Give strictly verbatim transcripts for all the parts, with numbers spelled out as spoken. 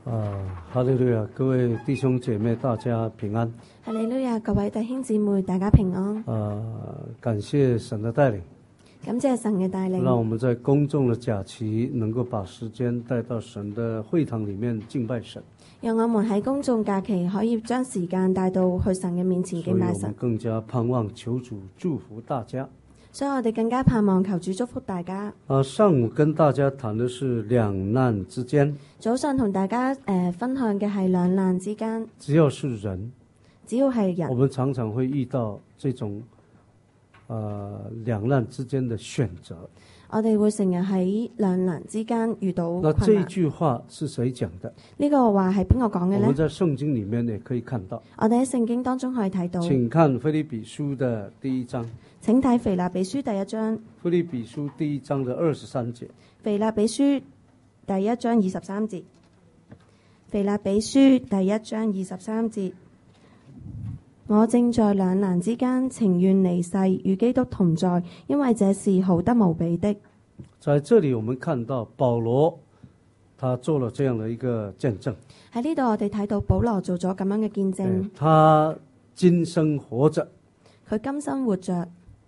啊，哈利路亞！各位弟兄姐妹，大家平安。 哈利路亞！各位弟兄姊妹，大家平安。 啊，感謝神的帶領， 感謝神嘅帶領， 讓我們在公眾的假期能夠把時間帶到神的會堂裡面敬拜神。 讓我們喺公眾假期可以將時間帶到去神嘅面前敬拜神。 所以我們更加盼望求主祝福大家。 所以我哋更加盼望求主祝福大家。 啊，上午跟大家談的是兩難之間。 早上同大家誒、呃、分享嘅係兩難之間。 只要是人， 只要係人， 我們常常會遇到這種啊兩難之間的選擇。 我哋會成日喺兩難之間遇到困難。 那這一句話是誰講的？ 呢個話係邊個講嘅呢？ 我們在聖經裡面也可以看到。 我哋喺聖經當中可以睇到。 請看腓立比書的第一章。 請睇腓立比書第一章。 腓立比書第一章的二十三節。 腓立比書第一章二十三節。腓立比書第一章二十三節。我正在兩難之間，情願離世與基督同在，因為這是好得無比的。 在這裡我們看到保羅他做了這樣的一個見證。 喺呢度我哋睇到保羅做咗咁樣嘅見證。 他今生活着， 佢今生活着。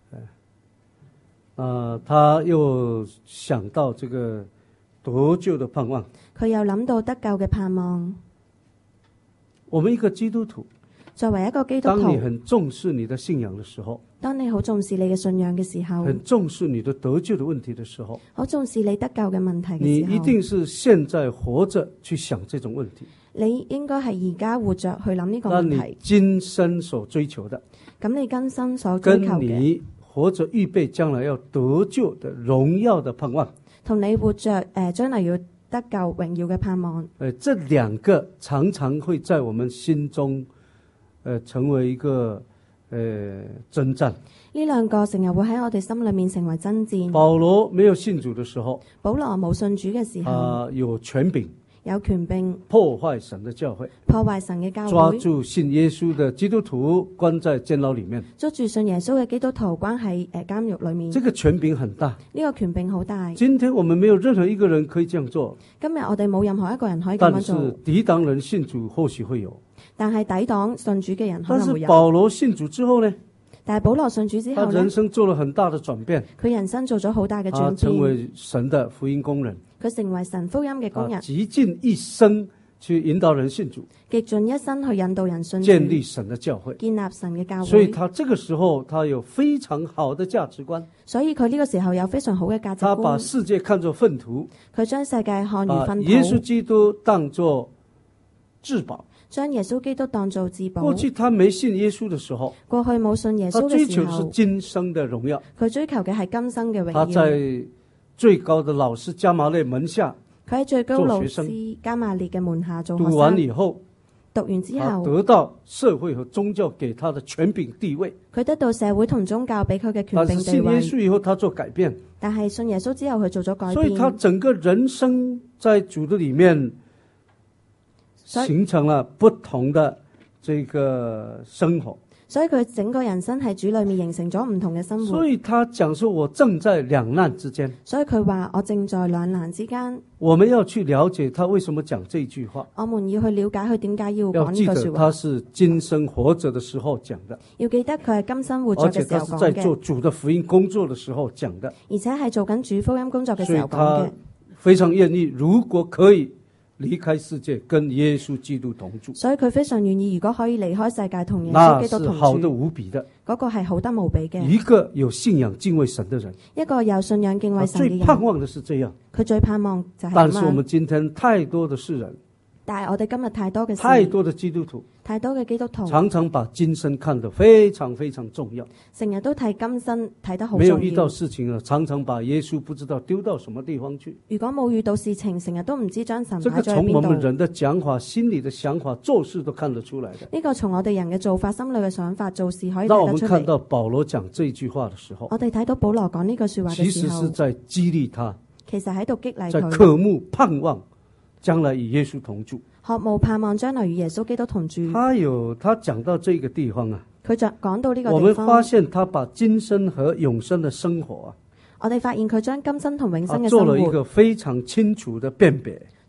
啊，他又想到這個得救的盼望。 佢又諗到得救嘅盼望。 我們一個基督徒， 作為一個基督徒， 當你很重視你的信仰的時候， 當你好重視你嘅信仰嘅時候， 很重視你的得救的問題的時候， 好重視你得救嘅問題嘅時候， 你一定是現在活着去想這種問題。 你應該係而家活着去諗呢個問題。 那你今生所追求的， 咁你今生所追求嘅， 跟你活着預備將來要得救的榮耀的盼望， 同你活着誒將來要得救榮耀嘅盼望， 誒，這兩個常常會在我們心中，誒，成為一個誒爭戰。 呢兩個成日會喺我哋心裏面成為爭戰。 保羅沒有信主的時候， 保羅冇信主嘅時候， 啊，有權柄， 有權柄破壞神的教會， 破壞神嘅教會， 抓住信耶穌的基督徒關在監牢裏面， 捉住信耶穌嘅基督徒關喺誒監獄裏面。 這個權柄很大， 呢個權柄好大。 今天我們沒有任何一個人可以這樣做。 今日我哋冇任何一個人可以咁樣做。 但是抵擋人信主或許會有， 但係抵擋信主嘅人可能會有。 但是保羅信主之後呢？ 但係保羅信主之後呢， 他人生做了很大的轉變。 佢人生做咗好大嘅轉變。 他成為神的福音工人。 佢成為神福音嘅工人。 極盡一生去引導人信主， 極盡一生去引導人信主， 建立神的教會， 建立神嘅教會。 所以他這個時候他有非常好的價值觀。 所以佢呢個時候有非常好嘅價值觀。 他把世界看作糞土， 佢將世界看如糞土。 耶穌基督當作至寶， 將耶穌基督當作至寶。 過去他沒信耶穌的時候， 過去冇信耶穌嘅時候， 他追求是今生的榮耀。 佢追求嘅係今生嘅榮耀。 他在最高的老師迦瑪列門下， 佢喺最高老師迦瑪列嘅門下做學生。 讀完以後， 讀完之後， 得到社會和宗教給他的權柄地位。 佢得到社會同宗教俾佢嘅權柄地位。 但是信耶穌以後，他做改變。 但係信耶穌之後，佢做咗改變。 所以他整個人生在主的裏面，形成了不同的這個生活。 所以佢整個人生喺主裏面形成咗唔同嘅生活。 所以他講說我正在兩難之間。 所以佢話我正在兩難之間。 我們要去了解他為什麼講這句話。 我們要去了解佢點解要講呢句說話。 要記得他是今生活着的時候講的。 要記得佢係今生活着嘅時候講嘅。 而且他是在做主的福音工作的時候講的。 而且係做緊主福音工作嘅時候講嘅。 所以他非常願意，如果可以離開世界跟耶穌基督同住，所以佢非常願意，如果可以離開世界同耶穌基督同住，那是好得無比的。嗰個係好得無比嘅。一個有信仰敬畏神的人，一個有信仰敬畏神嘅人，最盼望的是這樣。佢最盼望就係咁樣。但是我們今天太多的世人，但係我哋今日太多嘅太多的基督徒，太多嘅基督徒，常常把今生看得非常非常重要，成日都睇今生睇得好重要。沒有遇到事情啊，常常把耶穌不知道丟到什麼地方去。如果冇遇到事情，成日都唔知將神擺咗喺邊度。這個從我們人的講法、心裏的想法、做事都看得出來的。呢個從我哋人嘅做法、心裏嘅想法、做事可以睇得出嚟。當我們看到保羅講這句話的時候，我哋睇到保羅講呢句說話嘅時候，其實是在激勵他，其實喺度激勵佢，在渴慕盼望將來與耶穌同住，渴慕盼望將來與耶穌基督同住。他有他講到這個地方啊，佢就講到呢個地方。我們發現他把今生和永生的生活啊，我哋發現佢將今生同永生嘅生活做了一個非常清楚的辨別，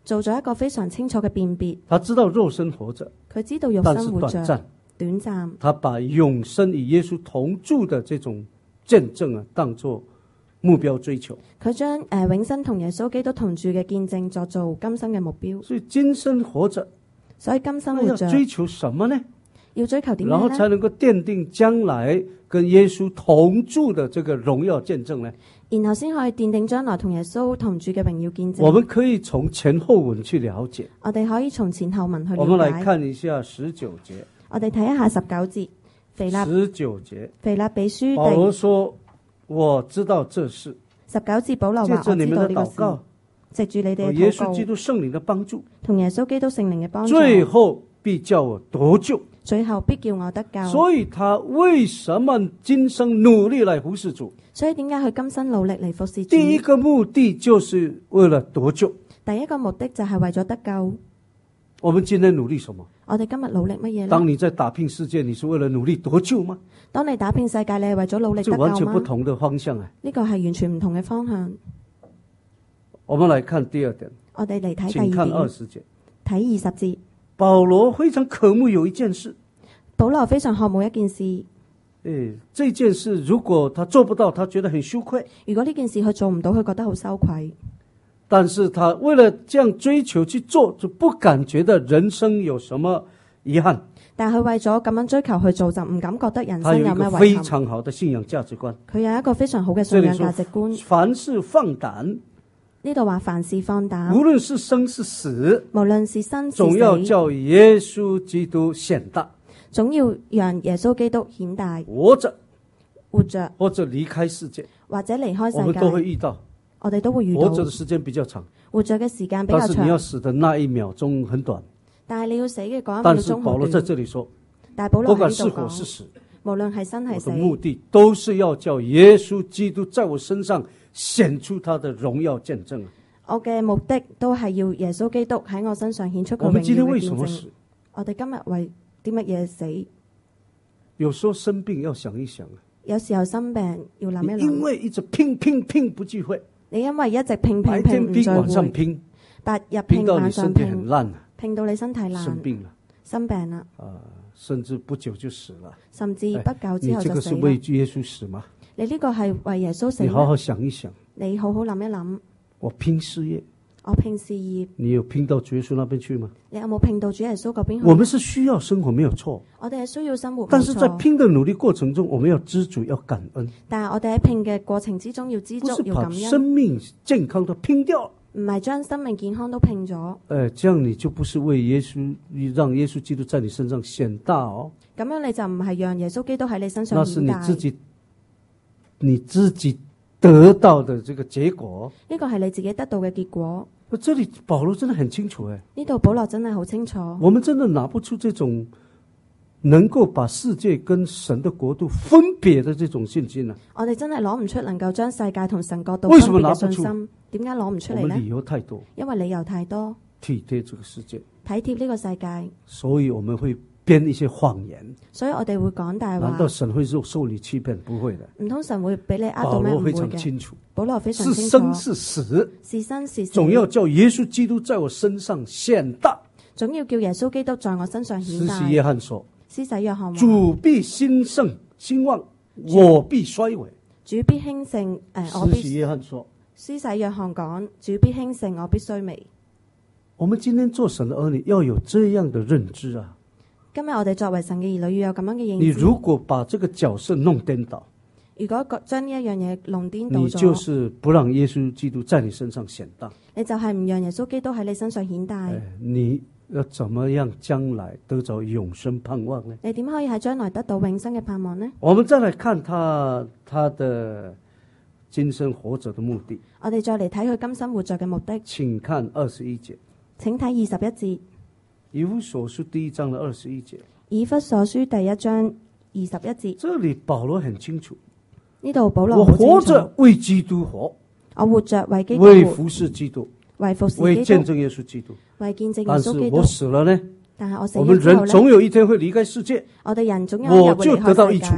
做咗一個非常清楚嘅辨別。 他知道肉身活着， 佢知道肉身活着， 短暫。 短暫。 他把永生與耶穌同住的這種見證啊，當作目標追求。 佢將誒永生同耶穌基督同住嘅見證作做今生嘅目標。 所以今生活着， 所以今生活着要追求什麼呢？ 要追求點樣呢？ 然後才能夠奠定將來跟耶穌同住的這個榮耀見證呢？ 然後先可以奠定將來同耶穌同住嘅榮耀見證。 我們可以從前後文去了解。 我哋可以從前後文去了解。 我們來看一下十九節。 我哋睇一下十九節。腓立十九節。 腓立比書。 保羅說：我知道這事。 十九節保羅話：我知道呢個事。藉住你哋嘅禱告， 耶穌基督聖靈的幫助， 同耶穌基督聖靈嘅幫助， 最後必叫我得救。 最後必叫我得救。 所以他為什麼今生努力來服侍主？ 所以點解佢今生努力嚟服侍主？ 第一個目的就是為了得救。 第一個目的就係為咗得救。 我們今天努力什麼？ 我哋今日努力乜嘢呢？ 當你在打拼世界，你是為了努力得救嗎？ 當你打拼世界，你係為咗努力得救嗎？ 這完全不同的方向啊！ 呢個係完全唔同嘅方向。 我們來看第二點。 我哋嚟睇第二點。 請看二十節。 睇二十節。 保羅非常渴慕有一件事。 保羅非常渴慕一件事。 誒，這件事如果他做不到，他覺得很羞愧。 如果呢件事佢做唔到，佢覺得好羞愧。 但是他為了這樣追求去做，就不感覺得人生有什麼遺憾。 但係佢為咗咁樣追求去做，就唔感覺得人生有咩遺憾。 他有一個非常好的信仰價值觀。 佢有一個非常好嘅信仰價值觀。 凡事放膽。 呢度話凡事放膽， 無論是生是死， 無論是生是死， 總要叫耶穌基督顯大， 總要讓耶穌基督顯大。 活着， 活着， 或者離開世界， 或者離開世界， 我們都會遇到。 我哋都會遇到。 活着的時間比較長， 活着嘅時間比較長， 但是你要死的那一秒鐘很短。 但係你要死嘅嗰一秒鐘好短。 但是保羅在這裏說， 但係保羅喺呢度講， 不管是活是死， 無論係生係死， 我的目的都是要叫耶穌基督在我身上顯出他的榮耀見證。 我嘅目的都係要耶穌基督喺我身上顯出佢榮耀嘅見證。 我們今天為什麼死？ 我哋今日為啲乜嘢死？ 有時候生病要想一想， 有時候生病要諗一諗。 因為一直拼拼拼不聚會， 你因為一直拼拼拼唔聚會， 白天拼晚上拼， 白日拼晚上拼， 拼到你身體很爛， 拼到你身體爛， 生病了， 生病啦， 啊，甚至不久就死了， 甚至不久之後就死了。 你這個是為耶穌死嗎？ 你呢個係為耶穌死？ 你好好想一想， 你好好諗一諗。 我拼事業， 我拼事業， 你有拼到主耶穌那邊去嗎？ 你有冇拼到主耶穌嗰邊去？ 我們是需要生活，沒有錯。 我哋係需要生活， 但是在拼的努力過程中，我們要知足，要感恩。 但係我哋喺拼嘅過程之中要知足，要感恩。 不是把生命健康都拼掉， 唔係將生命健康都拼咗。誒、 呃，這樣你就不是為耶穌，讓耶穌基督在你身上顯大哦。 咁樣你就唔係讓耶穌基督喺你身上顯大。 那是你自己，你自己得到的這個結果。 呢個係你自己得到嘅結果。 這裏保羅真的很清楚誒， 呢度保羅真係好清楚。 我們真的拿不出這種能夠把世界跟神的國度分別的這種信心啊！ 我哋真係攞唔出能夠將世界同神國度分別嘅信心。點解攞唔出嚟呢？ 我們理由太多， 因為理由太多。 體貼這個世界， 體貼呢個世界， 所以我們會編一些謊言。 所以我哋會講大話。 難道神會受受你欺騙？不會的。 唔通神會俾你呃到咩？唔會嘅。 保羅非常清楚， 保羅非常清楚。 是生是死， 是生是死， 總要叫耶穌基督在我身上顯大。 總要叫耶穌基督在我身上顯大。 施洗約翰說： 施洗約翰話， 主必興盛興旺，我必衰微。 主必興盛，誒、呃，我必。 施洗約翰說： 施洗約翰講，主必興盛，我必衰微。 我們今天做神的兒女要有這樣的認知啊！ 今日我哋作為神嘅兒女要有咁樣嘅認知。 你如果把這個角色弄顛倒， 如果將呢一樣嘢弄顛倒咗， 你就是不讓耶穌基督在你身上顯大。 你就係唔讓耶穌基督喺你身上顯大。 哎，你要怎麼樣將來得着永生盼望呢？ 你點可以喺將來得到永生嘅盼望呢？ 我們再來看他他的今生活着的目的。 我哋再嚟睇佢今生活着嘅目的。 請看二十一節。 請睇二十一節。 以弗所書第一章的二十一節。 以弗所書第一章二十一節。 這裏保羅很清楚。 呢度保羅我活着為基督活。 我活着為基督為服侍基督。 為服侍基督。 為見證耶穌基督。 為見證耶穌基督。 但是我死了呢？ 但係我死咗之後呢？ 我們人總有一天會離開世界。 我哋人總有一日會離開世界。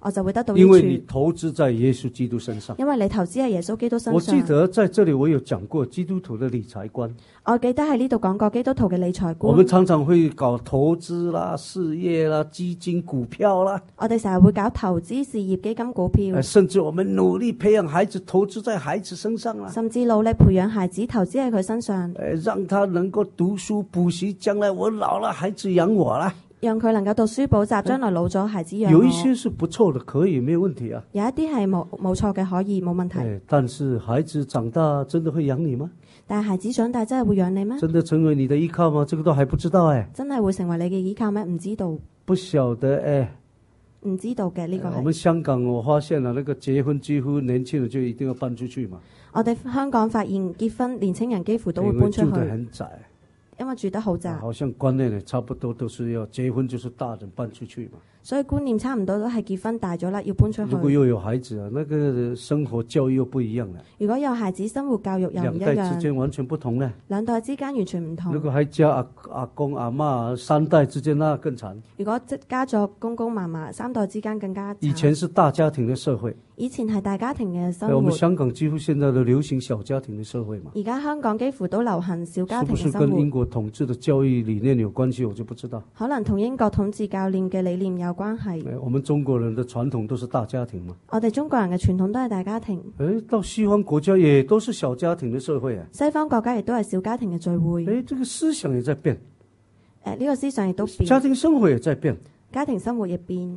我就會得到益處。 因為你投資在耶穌基督身上。 因為你投資喺耶穌基督身上。 我記得在這裏我有講過基督徒的理財觀。 我記得喺呢度講過基督徒嘅理財觀。 我們常常會搞投資啦、事業啦、基金、股票啦。 我哋成日會搞投資、事業、基金、股票。 甚至我們努力培養孩子，投資在孩子身上啦。 甚至努力培養孩子，投資喺佢身上。 誒，讓他能夠讀書補習，將來我老了，孩子養我啦。 讓佢能夠讀書補習，將來老咗孩子養我。 有一些是不錯的，可以，沒有問題啊。 有一啲係冇冇錯嘅，可以冇問題。 但是孩子長大真的會養你嗎？ 但係孩子長大真係會養你咩？ 真的成為你的依靠嗎？這個都還不知道誒。 真係會成為你嘅依靠咩？唔知道。 不曉得誒。 唔知道嘅呢個係。 我們香港我發現了，那個結婚幾乎年輕人就一定要搬出去嘛。 我哋香港發現結婚年輕人幾乎都會搬出去。 因為住得很窄。 因為住得好窄， 好像觀念呢，差不多都是要結婚就是大人搬出去嘛。 所以觀念差唔多都係結婚大咗啦，要搬出去。 如果又有孩子啊，那個生活教育又不一樣啦。 如果有孩子，生活教育又唔一樣。 兩代之間完全不同呢。 兩代之間完全唔同。 如果還加阿阿公阿媽三代之間，那更慘。 如果即加咗公公嫲嫲三代之間更加慘。 以前是大家庭的社會。 以前係大家庭嘅生活。 我們香港幾乎現在都流行小家庭的社會嘛。 而家香港幾乎都流行小家庭嘅生活。 是不是跟英國統治的教育理念有關係？我就不知道。 可能同英國統治教練嘅理念有關係。 我們中國人的傳統都是大家庭嘛。 我哋中國人嘅傳統都係大家庭。 誒，到西方國家也都是小家庭的社會啊。 西方國家亦都係小家庭嘅聚會。 誒，這個思想也在變。 誒，呢個思想亦都變。 家庭生活也在變。 家庭生活亦變。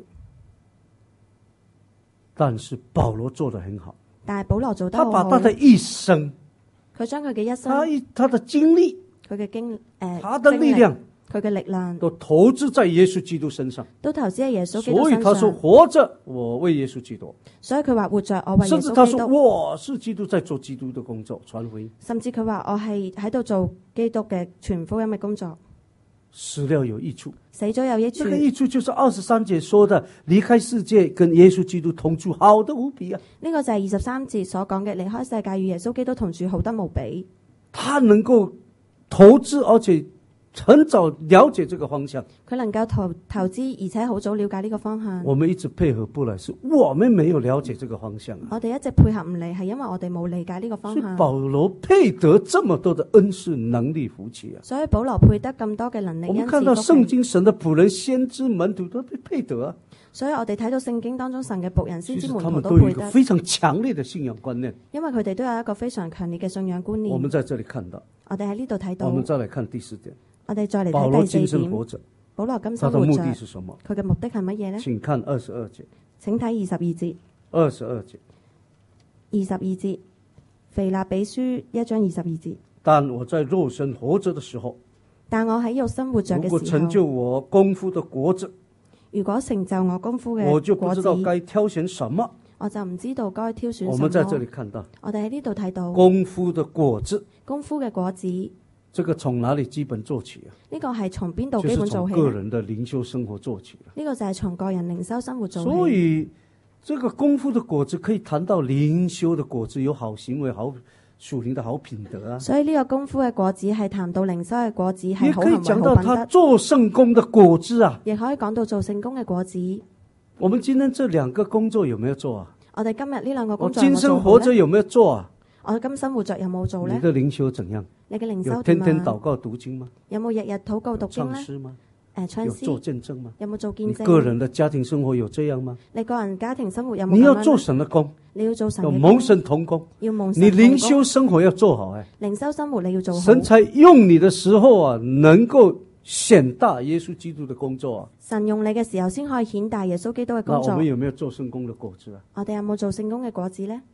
但是保羅做得很好。 但係保羅做得好好。 他把他的一生， 佢將佢嘅一生， 他他的經歷， 佢嘅經誒， 他的力量， 佢嘅力量， 都投資在耶穌基督身上。 都投資喺耶穌基督身上。 所以他說活着，我為耶穌基督。 所以佢話活着，我為耶穌基督。 甚至他說我是基督在做基督的工作，傳福音。 甚至佢話我係喺度做基督嘅傳福音嘅工作。 死了有益處， 死咗有益處。 這個益處就是二十三節說的，離開世界跟耶穌基督同住，好得無比啊！ 呢個就係二十三節所講嘅，離開世界與耶穌基督同住，好得無比。 他能夠投資，而且很早了解這個方向。 佢能夠投投資，而且好早了解呢個方向。 我們一直配合不來，是我們沒有了解這個方向啊。 我哋一直配合唔嚟，係因為我哋冇理解呢個方向。 所以保羅配得這麼多的恩賜、能力、福氣啊！ 所以保羅配得咁多嘅能力。 我們看到聖經神的僕人、先知、門徒都配得啊！ 所以我哋睇到聖經當中神嘅僕人、先知、門徒都他們都有一配得。 個非常強烈的信仰觀念。 因為佢哋都有一個非常強烈嘅信仰觀念。 我們在這裏看到。 我哋喺呢度睇到。 我們再來看第四點。 我哋再嚟睇第四點。 保羅今生活着。 保羅今生活着。 他的目的是什麼？ 佢嘅目的係乜嘢呢？ 請看二十二節。 請睇二十二節。 二十二節。 二十二節。腓立比書一章二十二節。 但我在肉身活着的時候， 但我喺肉身活着嘅時候， 如果成就我功夫的果子， 如果成就我功夫嘅果子， 我就不知道該挑選什麼。 我就唔知道該挑選什麼。 我們在這裏看到， 我哋喺呢度睇到功夫的果子。 功夫嘅果子， 這個從哪裏基本做起啊？ 呢個係從邊度基本做起？ 就是從個人的靈修生活做起。 呢個就係從個人靈修生活做起。 所以，這個功夫的果子可以談到靈修的果子，有好行為、好屬靈的好品德啊。 所以呢個功夫嘅果子係談到靈修嘅果子，係好行為、好品德。 也可以講到他做聖工的果子啊。 亦可以講到做聖工嘅果子。 我們今天這兩個工作有沒有做啊？ 我哋今日呢兩個工作有冇做好呢？ 我今生活着有沒有做啊？ 我今生活着有冇做呢？ 你的靈修怎樣？ 你嘅靈修點啊？ 有天天禱告讀經嗎？ 有冇日日禱告讀經呢？ 唱詩嗎？ 誒，唱詩。 有做見證嗎？ 有冇做見證？ 你個人的家庭生活有這樣嗎？ 你個人家庭生活有冇？ 你要做神的工， 你要做神嘅工， 要蒙神同工， 要蒙神同工。 你靈修生活要做好誒。 靈修生活你要做好。 神才用你的時候啊，能夠顯大耶穌基督的工作啊。 神用你嘅時候先可以顯大耶穌基督嘅工作。 那我們有沒有做聖工的果子啊？ 我哋有冇做聖工嘅果子呢？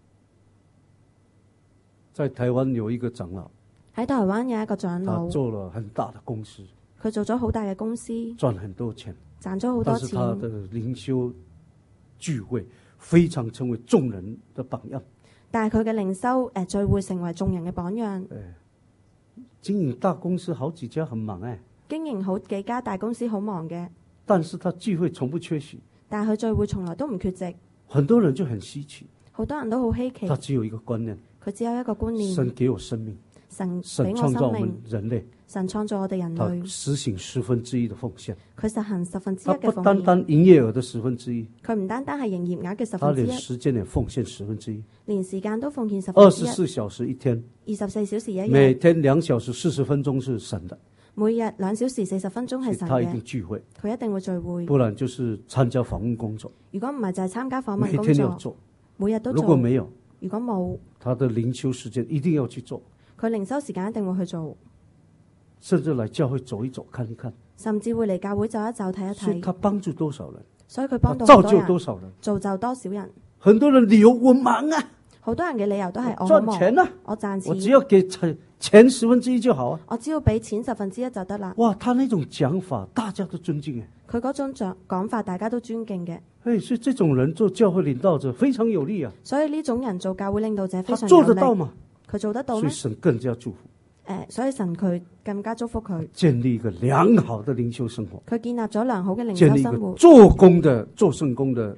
在台灣有一個長老， 喺台灣有一個長老， 他做了很大的公司， 佢做咗好大嘅公司， 賺很多錢， 賺咗好多錢。 但是他的靈修聚會非常成為眾人的榜樣。 但係佢嘅靈修誒聚會成為眾人嘅榜樣。 經營大公司好幾家很忙誒， 經營好幾家大公司好忙嘅， 但是他聚會從不缺席。 但係佢聚會從來都唔缺席。 很多人就很稀奇， 好多人都好稀奇。 他只有一個觀念。 佢只有一個觀念， 神給我生命， 神神俾我創造我們生命， 人類， 神創造我哋人他類， 實行十分之一的奉獻。 佢實行十分之一他不嘅奉獻。 單單營業額的十分之一， 佢唔單單係營業額嘅十他分之一， 連時間也奉獻十分之一， 連時間都奉獻十分二之一。 十四小時一天， 二十四小時一每日， 天兩小時四十分鐘是神的， 每日兩小時四十分鐘係神他一定嘅， 聚會， 佢一定會聚會。 不然就是參加訪問工作， 如果唔係就係參加訪問每工作， 天要做。 每日都做。 如果沒有， 如果冇， 他的靈修時間一定要去做， 佢靈修時間一定會去做， 甚至來教會走一走看一看。 甚至會嚟教會走一走睇一所以他睇。 幫助多少人， 所以佢幫到造好多人， 就多少人。 造就多少人。 很多人理由我忙啊， 好多人嘅理由都係我好賺忙， 錢啊， 我賺錢， 我只要給錢錢十分之一就好啊。 我只要俾錢十分之一就得啦。 哇，他那種講法大家都尊敬誒。 佢嗰種講講法大家都尊敬嘅， 哎，所以這種人做教會領導者非常有利啊。 所以呢種人做教會領導者非他常有力。 做得到嗎？ 佢做得到咩？ 所以神更加祝福， 誒，所以神佢更加祝福佢， 建立一個良好的靈修生活， 佢建立咗良好嘅靈建立一修生活， 個做工的做聖工的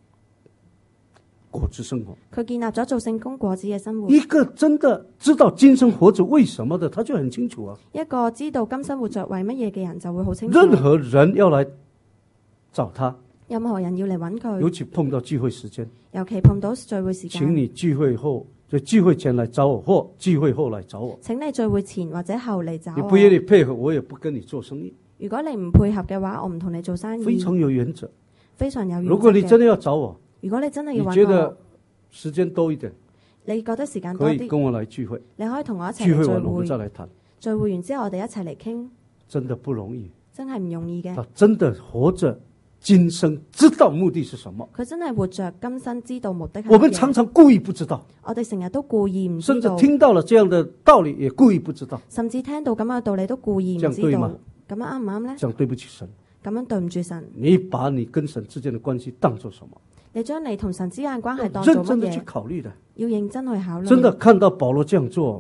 果子生活。 佢建立咗做聖工果子嘅生活。 一個真的知道今生活着為什麼的，他就很清楚啊。 一個知道今生活着為乜嘢嘅人就會好清楚。 任何人要來找他， 任何人要嚟揾佢， 尤其碰到聚會時間， 尤其碰到聚會時間， 請你聚會後，就聚會前來找我，或聚會後來找我。 請你聚會前或者後嚟找我。 你不願意配合，我也不跟你做生意。 如果你唔配合嘅話，我唔同你做生意。 非常有原則， 非常有原則。 如果你真的要找我， 如果你真係要揾我， 你覺得時間多一點， 你覺得時間多啲， 可以跟我來聚會。 你可以同我一齊聚會嚟聚完我們再會。 來談。 聚會完之後，我哋一齊嚟傾， 真的不容易， 真係唔容易嘅。 他真的活着今生，知道目的是什麼。 佢真係活着今生，知道目的係乜嘢。 我們常常故意不知道， 我哋成日都故意唔知甚至道， 聽到了這樣的道理，也故意不知道。 甚至聽到咁樣嘅道理都故意唔知道。 這樣對嗎？ 咁樣啱唔啱呢？ 這樣對不起神。 咁樣對唔住神。 你把你跟神之間的關係當作什麼？ 你將你同神之間嘅關係當做乜嘢？ 認真的去考慮的， 要認真去考慮。 真的看到保羅這樣做，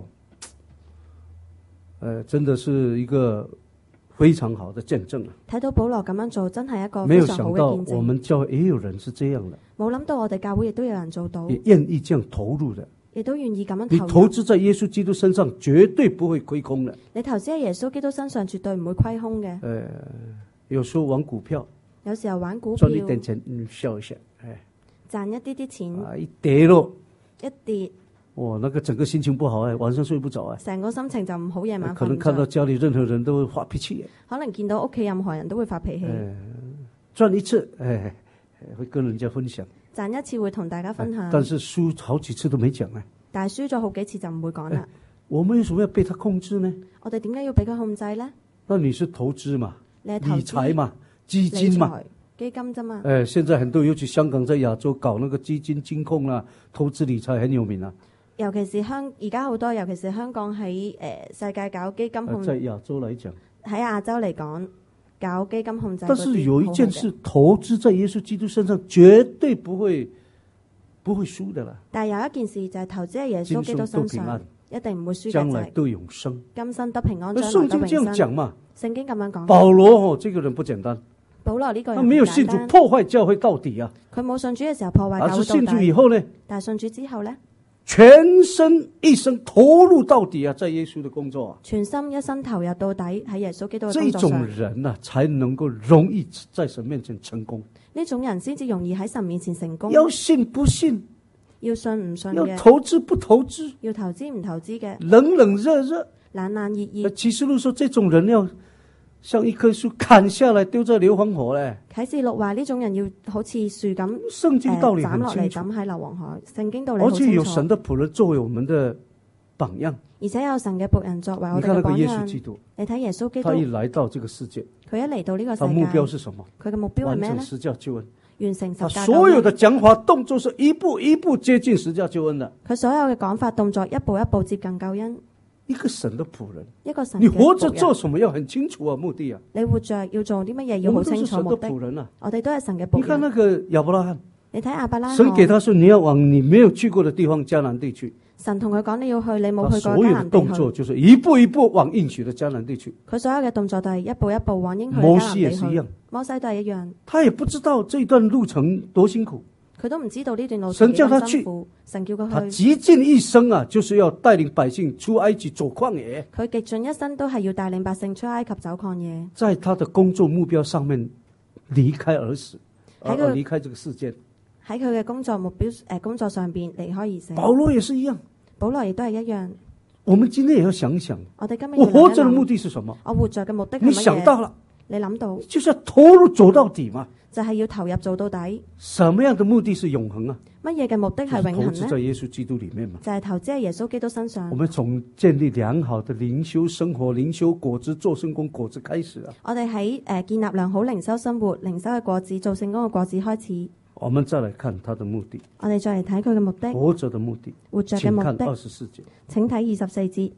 呃，真的是一個非常好的見證啊！ 睇到保羅咁樣做，真係一個沒有非常好想到嘅見證。 我們教會也有人是這樣的， 冇諗到我哋教會亦都有人做到， 也願意這樣投入的。 亦都願意咁樣你投入。 投資在耶穌基督身上，絕對不會虧空的。 你投資喺耶穌基督身上，絕對唔會虧空嘅。 呃，有時候玩股票， 有時候玩股票賺一點錢，嗯，笑一下，哎， 賺一啲啲錢， 啊，一跌咯， 一跌， 哇，那個整個心情不好哎，晚上睡不着哎， 成個心情就唔好，夜晚可能看到瞓唔着。 家裏任何人都會發脾氣， 可能見到屋企任何人都會發脾氣。 哎，賺一次，哎，會跟人家分享， 賺一次會同大家分享， 但是輸好幾次都沒講哎。 但係輸咗好幾次就唔會講啦。 我們為什麼要被他控制呢？ 我哋點解要俾佢控制呢？ 那你是投資嘛， 你係投資理財嘛，基金嘛， 基金啫嘛。 誒，現在很多尤其香港在亞洲搞那個基金金控啦、投資理財很有名啊。 尤其是香而家好多，尤其是香港喺誒、呃、世界搞基金控， 在亞洲嚟講， 喺亞洲嚟講搞基金控制。 但是有一件事，投資在耶穌基督身上，絕對不會不會輸的啦。 但係有一件事就係投資喺耶穌基督身上，一定唔會輸嘅， 將來得永生， 今生得平安，將來聖得永生。 經這樣講嘛？ 聖經咁樣講。 保羅哦，這個人不簡單。 保羅呢個人他沒有信主破壞教會到底啊！ 佢冇信主嘅時候破壞教會到底。 而是信主以後呢？ 但係信主之後呢？ 全身一生投入到底啊，在耶穌的工作啊， 全心一生投入到底喺耶穌基督嘅工作上。 這種人啊，才能夠容易在神面前成功。 呢種人先至容易喺神面前成功。 要信不信？ 要信唔信嘅？ 要投資不投資？ 要投資唔投資嘅？ 冷冷熱熱？ 冷冷熱熱？ 啟示錄說，這種人要像一棵樹砍下來丟在硫磺火咧。 啟示錄話呢種人要好似樹咁， 聖經道理斬落嚟抌喺流黃海。聖經道理好清楚。 而且有神的僕人作為我們的榜樣， 而且有神嘅僕人作為我哋嘅榜樣。 你看那個耶穌基督， 你睇耶穌基督， 他一來到這個世界， 佢一嚟到呢個世界， 他目標是什麼？ 佢嘅目標係咩咧？ 完成十架救恩。 完成十架救恩。 所有的講話動作是一步一步接近十架救恩的。 佢所有嘅講法動作一步一步接近救恩。 一個神的僕人， 一個神， 你活着做什麼要很清楚啊，目的啊。 你活着要做啲乜嘢要好清楚目的。 我們都是神的僕人啊， 我哋都係神嘅僕人。 你看那個亞伯拉罕， 你睇亞伯拉罕， 神給他說你要往你沒有去過的地方迦南地去。 神同佢講你要去你冇去過迦南地去。 所有的動作就是一步一步往應許的迦南地去。 佢所有嘅動作都係一步一步往應許嘅迦南地去。 摩西也是一樣， 摩西都係一樣。 他也不知道這段路程多辛苦。 佢都唔知道呢段路神叫他去， 神叫佢去。 他極盡一生啊，就是要帶領百姓出埃及走曠野。 佢極盡一生都係要帶領百姓出埃及走曠野。 在他的工作目標上面離開而死，而離開這個世界。 喺佢嘅工作目標誒、呃、工作上邊離開而死。 保羅也是一樣， 保羅亦都係一樣。 我們今天也要想想， 我哋今日我活着的目的是什麼？ 我活着嘅目的係乜嘢？ 你想到了， 你諗到， 就是要投入走到底嘛。 就係要投入做到底。 什麼樣的目的是永恆啊？ 乜嘢嘅目的係永恆呢？ 投資在耶穌基督裏面嘛。 就係投資喺耶穌基督身上。 我們從建立良好的靈修生活、靈修果子、做聖工果子開始啊。 我哋喺誒建立良好靈修生活、靈修嘅果子、做聖工嘅果子開始。 我們再來看他的目的。 我哋再嚟睇佢嘅目的。 活着的目的。 活着嘅目的。 請看二十四節。 請睇二十四節。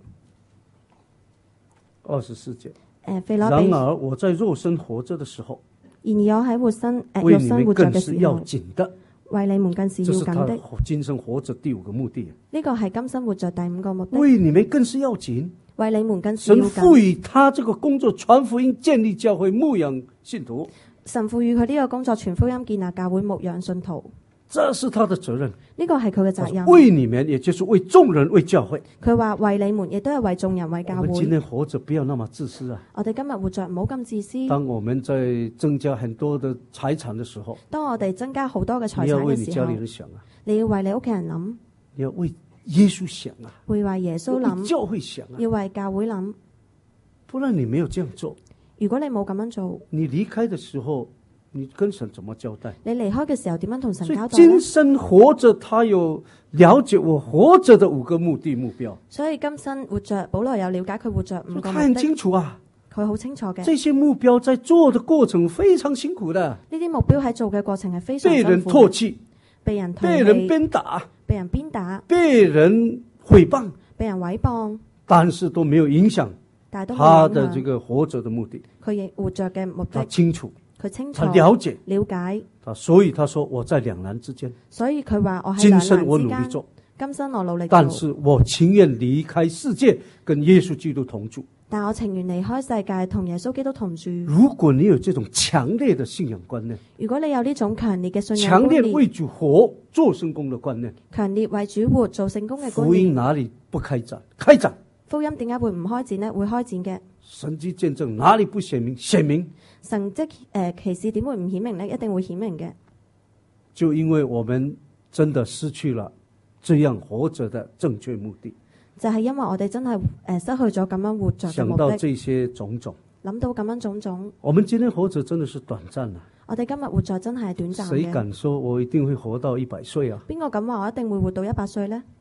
二十四節。 誒，腓立比。 然而我在肉身活着的時候。 然而我喺活身誒肉身活着嘅時候，為你們更是要緊的。 今生活着第五個目的。 呢個係今生活着第五個目的。 為你們更是要緊。 為你們更是要緊。 神賦予他這個工作，傳福音、建立教會、牧養信徒。 神賦予佢呢個工作，傳福音、建立教會、牧養信徒。 這是他的責任。 呢個係佢嘅責任。 為你們，也就是為眾人、為教會。 佢話為你們，亦都係為眾人、為教會。 我們今天活着不要那麼自私啊！ 我哋今日活着唔好咁自私。 當我們在增加很多的財產的時候， 當我哋增加好多嘅財產嘅時候， 你要為你家裏人想啊！ 你要為你屋企人諗， 你要為耶穌想啊！ 會為耶穌諗， 教會想啊！ 要為教會諗。 不然你沒有這樣做， 如果你冇咁樣做， 你離開的時候。你跟神怎麼交代？ 你離開嘅時候點樣同神交代呢？ 所以今生活着，他有了解我活着的五個目的目標。 所以今生活着，保羅有了解佢活着五個目的。 他很清楚啊， 佢好清楚嘅。 這些目標在做的過程非常辛苦的。 呢啲目標喺做嘅過程係非常辛苦。 被人唾棄， 被人唾棄， 被人鞭打， 被人鞭打， 被人誹謗， 被人誹謗， 但是都沒有影響他的這個活着的目的。 佢亦活着嘅目的， 他清楚。 佢清楚， 他了解， 了解， 所以他說我在兩難之間。 所以佢話我喺兩難之間。 今生我努力做， 今生我努力做， 但是我情願離開世界，跟耶穌基督同住。 但我情願離開世界，同耶穌基督同住。 如果你有這種強烈的信仰觀念， 如果你有呢種強烈嘅信仰觀念， 強烈為主活、做聖工的觀念， 強烈為主活、做聖工嘅觀念， 福音哪裏不開展？開展。 福音點解會唔開展呢？會開展嘅。 神蹟見證哪裏不顯明？顯明。 神蹟誒奇事點會唔顯明呢？一定會顯明嘅。 就因為我們真的失去了這樣活着的正確目的， 就係、是、因為我哋真係誒失去咗咁樣活着嘅目的。 想到這些種種， 諗到咁樣種種， 我們今天活着真的是短暫啊！ 我哋今日活着真係短暫嘅。 誰敢說我一定會活到一百歲啊？ 邊個敢話我一定會活到一百歲呢？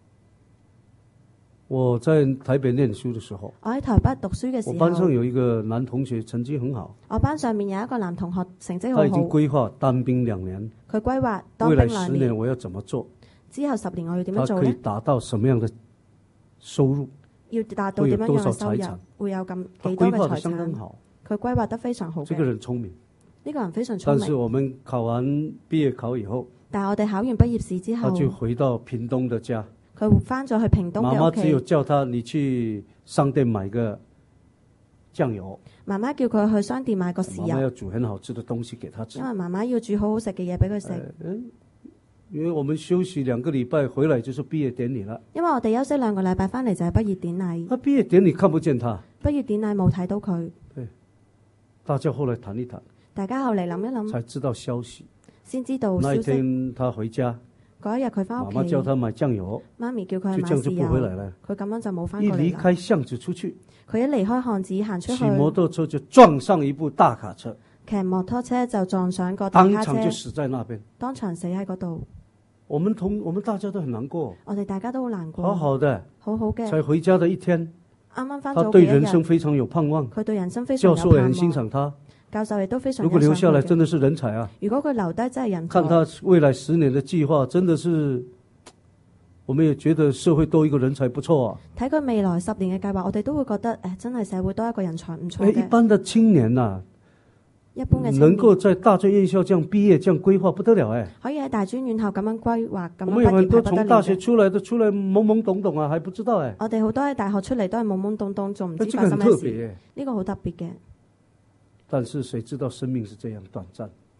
我在台北念書的時候， 我喺台北讀書嘅時候， 我班上有一個男同學成績很好。 我班上面有一個男同學成績好好。 他已經規劃當兵兩年。 佢規劃當兵兩年。 未來十年我要怎麼做？ 之後十年我要點樣做呢？ 他可以達到什麼樣的收入？ 要達到點樣樣嘅收入？會有咁幾多嘅財產？ 他規劃得相當好。 佢規劃得非常好。 這個人聰明。 呢個人非常聰明。 但是我們考完畢業考以後， 但係我哋考完畢業試之後， 他就回到屏東的家。 佢翻咗去屏東嘅屋企。 媽媽只有叫他你去商店買個醬油。 媽媽叫佢去商店買個豉油。 媽媽要煮很好吃的東西給他吃。 因為媽媽要煮好好食嘅嘢俾佢食。 因為我們休息兩個禮拜回來就是畢業典禮了。 因為我哋休息兩個禮拜翻嚟就係畢業典禮。 他畢業典禮看不見他。 畢業典禮冇睇到佢。 對，大家後來談一談。 大家後嚟諗一諗。 才知道消息。 先知道消息。 那一天他回家。 嗰一日佢翻屋企， 媽媽叫他買醬油， 媽咪叫佢買豉油， 就這樣就不回來了。 佢咁樣就冇翻過嚟啦。 一離開巷子出去， 佢一離開巷子行出去， 騎摩托車就撞上一部大卡車， 騎摩托車就撞上個大卡車， 當場就死在那邊， 當場死喺嗰度。 我們同我們大家都很難過， 我哋大家都好難過。 好好的， 好好嘅， 才回家的一天， 啱啱翻他對人生非常有盼望， 佢對人生非常有盼望， 教授也很欣賞他。 教授亦都非常。 如果留下來，真的是人才啊！ 如果佢留低，真係人才。 看他未來十年的計劃，真的是，我們也覺得社會多一個人才不錯啊。 睇佢未來十年嘅計劃，我哋都會覺得，誒，真係社會多一個人才唔錯嘅。 一般的青年啊， 一般嘅青年能夠在大專院校這樣畢業，這樣規劃不得了誒。 可以喺大專院校咁樣規劃，咁樣畢業係不得了嘅。 我們有很多從大學出來的，出來懵懵懂懂啊，還不知道誒。 我哋好多喺大學出嚟都係懵懵懂懂，仲唔知發生咩事。呢個好特別嘅。 但是誰知道生命是這樣短暫？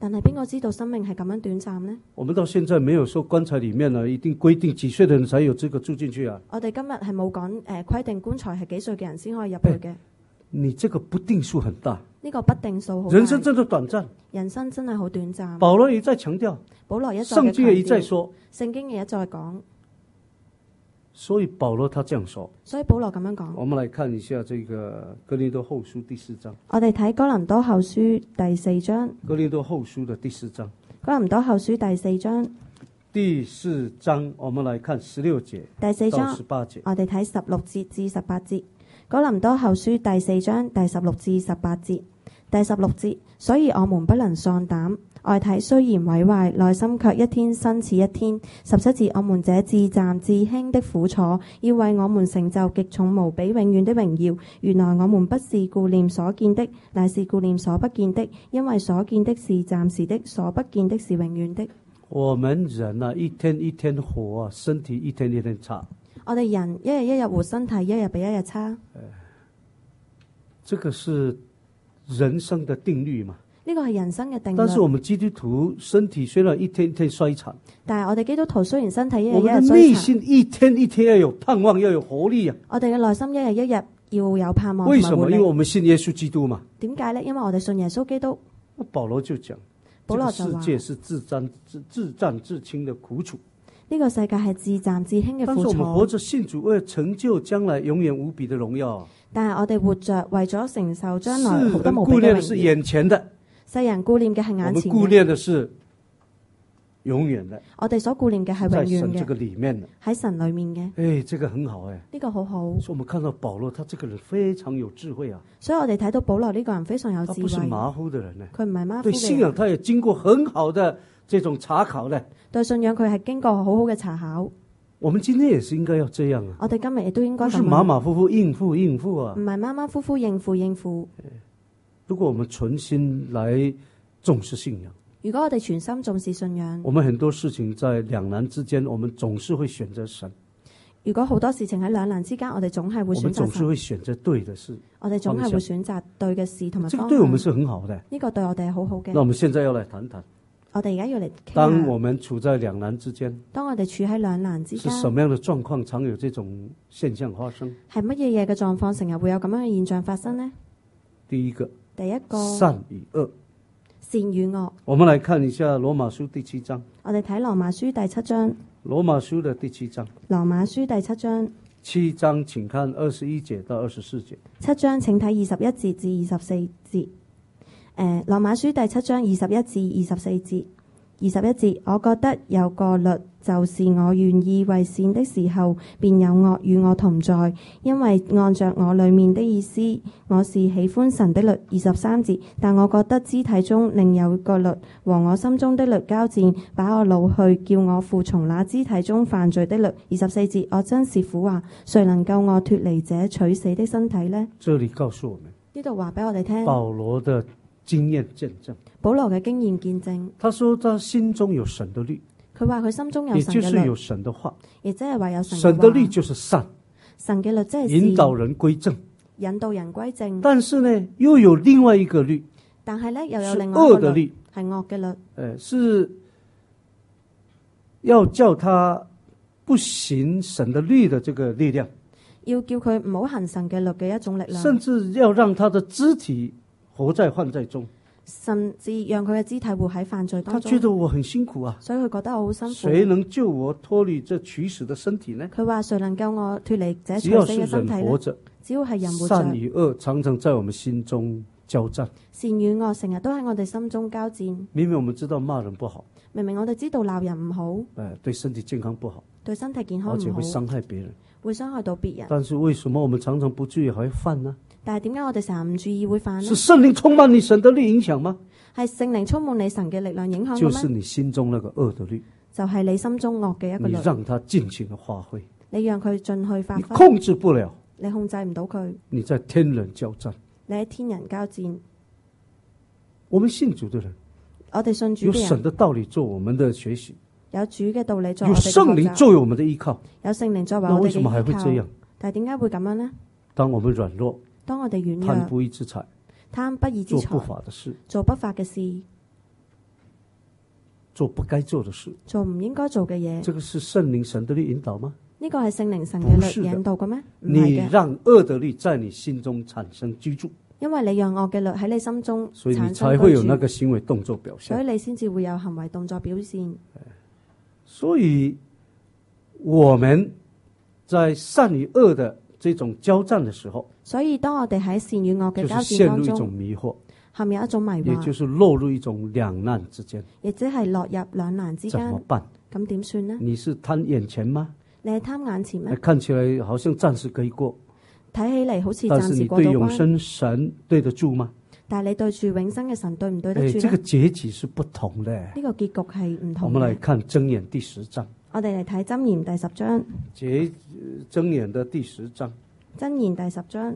但係邊個知道生命係咁樣短暫呢？ 我們到現在沒有說棺材裡面呢，一定規定幾歲的人才有資格住進去啊。 我哋今日係冇講誒規定棺材係幾歲嘅人先可以入去嘅。 你這個不定數很大。 呢個不定數好大。 人生真的短暫。 人生真係好短暫。 保羅一再強調。 保羅一再聖經也一再說。 聖經也一再講。 所以保羅他這樣說。 所以保羅咁樣講。 我們來看一下這個哥林多後書第四章。 我哋睇哥林多後書第四章。 哥林多後書的第四章。 哥林多後書第四章。 第四章，我們來看十六節。 第四章。 到十八節。 我哋睇十六節至十八節。哥林多後書第四章第十六至十八節。第十六節，所以我們不能喪膽。外體雖然毀壞，內心卻一天新似一天。十七節，我們這至暫至輕的苦楚，要為我們成就極重無比永遠的榮耀。原來我們不是顧念所見的，乃是顧念所不見的，因為所見的是暫時的，所不見的是永遠的。 我們人啊，一天一天活，身體一天一天差。 我哋人一日一日活，身體一日比一日差。 這個是人生的定律嘛？ 呢個係人生嘅定律。 但是我們基督徒身體雖然一天一天衰殘， 但係我哋基督徒雖然身體一日一日衰殘， 我們的內心一天一天要有盼望，要有活力啊！ 我哋嘅內心一日一日要有盼望。 為什麼？因為我們信耶穌基督嘛。 點解呢？因為我哋信耶穌基督。 保羅就講， 保羅就話， 這個世界是自戰自自戰自輕的苦楚。 呢個世界係自戰自輕嘅苦楚。 但是我們活着信主，為了成就將來永遠無比的榮耀。 但係我哋活着為咗承受將來好得無比嘅榮耀。 顧念的是眼前的。 世人顧念嘅係眼前嘅， 我們顧念的是永遠的。 我哋所顧念嘅係永遠嘅， 在神這個裡面的， 喺神裡面嘅。 誒，這個很好誒， 呢個好好。 所以我們看到保羅，他這個人非常有智慧啊。 所以我哋睇到保羅呢個人非常有智慧。 他不是馬虎的人呢， 佢唔係馬虎嘅人。 對信仰，他也經過很好的這種查考呢。 對信仰，佢係經過好好嘅查考。 我們今天也是應該要這樣啊。 我哋今日亦都應該咁樣。 不是馬馬虎虎應付應付啊。 唔係馬馬虎虎應付應付。 如果我們存心來重視信仰， 如果我哋全心重視信仰， 我們很多事情在兩難之間，我們總是會選擇神。 如果好多事情喺兩難之間，我哋總係會選擇神。 我們總是會選擇對的事。 我哋總係會選擇對嘅事同埋方向。 這個對我們是很好的。 呢個對我哋係好好嘅。 那我們現在要來談談。 我哋而家要嚟傾下。 當我們處在兩難之間， 當我哋處喺兩難之間， 是什麼樣的狀況常有這種現象發生？ 係乜嘢嘢嘅狀況成日會有咁樣嘅現象發生呢？ 第一個， 第一個善與惡。 善與惡。 我們來看一下羅馬書第七章。 我哋睇羅馬書第七章。 羅馬書的第七章。 羅馬書第七章。 七章請看二十一節到二十四節。 七章請睇二十一節至二十四節。誒、呃，羅馬書第七章二十一至二十四節。二十一節，我覺得有個律，就是我願意為善的時候，便有惡與我同在，因為按着我裡面的意思，我是喜歡神的律。二十三節，但我覺得肢體中另有個律和我心中的律交戰，把我擄去，叫我服從那肢體中犯罪的律。二十四節，我真是苦啊！誰能救我脫離這取死的身體呢？ 這裡告訴我們， 呢度話俾我哋聽， 保羅的經驗見證， 保羅嘅經驗見證。 他說他心中有神的律， 佢話佢心中有神嘅律， 也就是有神的話， 亦即係話有神嘅話。 神的律就是善， 神嘅律即係引導人歸正， 引導人歸正。 但是呢，又有另外一個律， 但係呢，又有另外一個律，係惡嘅律， 誒，是要叫他不行神的律的這個力量， 要叫佢唔好行神嘅律嘅一種力量， 甚至要讓他的肢體活在犯罪中， 甚至讓佢嘅肢體活喺犯罪當中。 他覺得我很辛苦啊， 所以佢覺得我好辛苦。 誰能救我脫離這取死的身體呢？ 佢話誰能救我脫離這取死嘅身體呢？只要係人活着， 善與惡常常在我們心中交戰， 善與惡成日都喺我哋心中交戰。 明明我們知道罵人不好， 明明我哋知道鬧人唔好， 誒，對身體健康不好， 對身體健康唔好， 而且會傷害別人， 會傷害到別人。 但是為什麼我們常常不注意還會犯呢？ 但係點解我哋成日唔注意會犯呢？ 是聖靈充滿你神的律影響嗎？ 係聖靈充滿你神嘅力量影響嘅咩？ 就是你心中那個惡的律， 就係你心中惡嘅一個律。 你讓他盡情的發揮， 你讓佢進去發揮， 你控制不了， 你控制唔到佢。 你在天人交戰， 你喺天人交戰。 我們信主的人， 我哋信主嘅人， 有神的道理做我們的學習， 有主嘅道理做我哋嘅學習， 有聖靈作為我們的依靠， 有聖靈作為我哋嘅依靠。 那為什麼還會這樣？ 但係點解會咁樣呢？ 當我們軟弱， 當我哋軟弱， 貪不義之財， 貪不義之財， 做不法的事， 做不法嘅事， 做不該做的事， 做唔應該做嘅嘢。 這個是聖靈神的律引導嗎？ 呢個係聖靈神嘅律引導嘅咩？ 你讓惡的律在你心中產生居住， 因為你讓惡嘅律喺你心中產生居住， 所以你才會有那個行為動作表現， 所以你先至會有行為動作表現。 所以我們在善與惡的這種交戰的時候， 所以當我哋喺善與惡嘅交戰當中， 就是陷入一種迷惑， 陷入一種迷惑， 也就是落入一種兩難之間， 亦即係落入兩難之間。 怎麼辦？ 咁點算呢？ 你是貪眼前嗎？ 你係貪眼前咩？ 看起來好像暫時可以過， 睇起嚟好似暫時過到關。 但是你對永生神對得住嗎？ 但係你對住永生嘅神對唔對得住呢？ 誒，這個結局是不同的。 呢個結局係唔同嘅。 我們來看箴言第十章。 我哋嚟睇箴言第十章。 結箴言的第十章。 箴言第十章。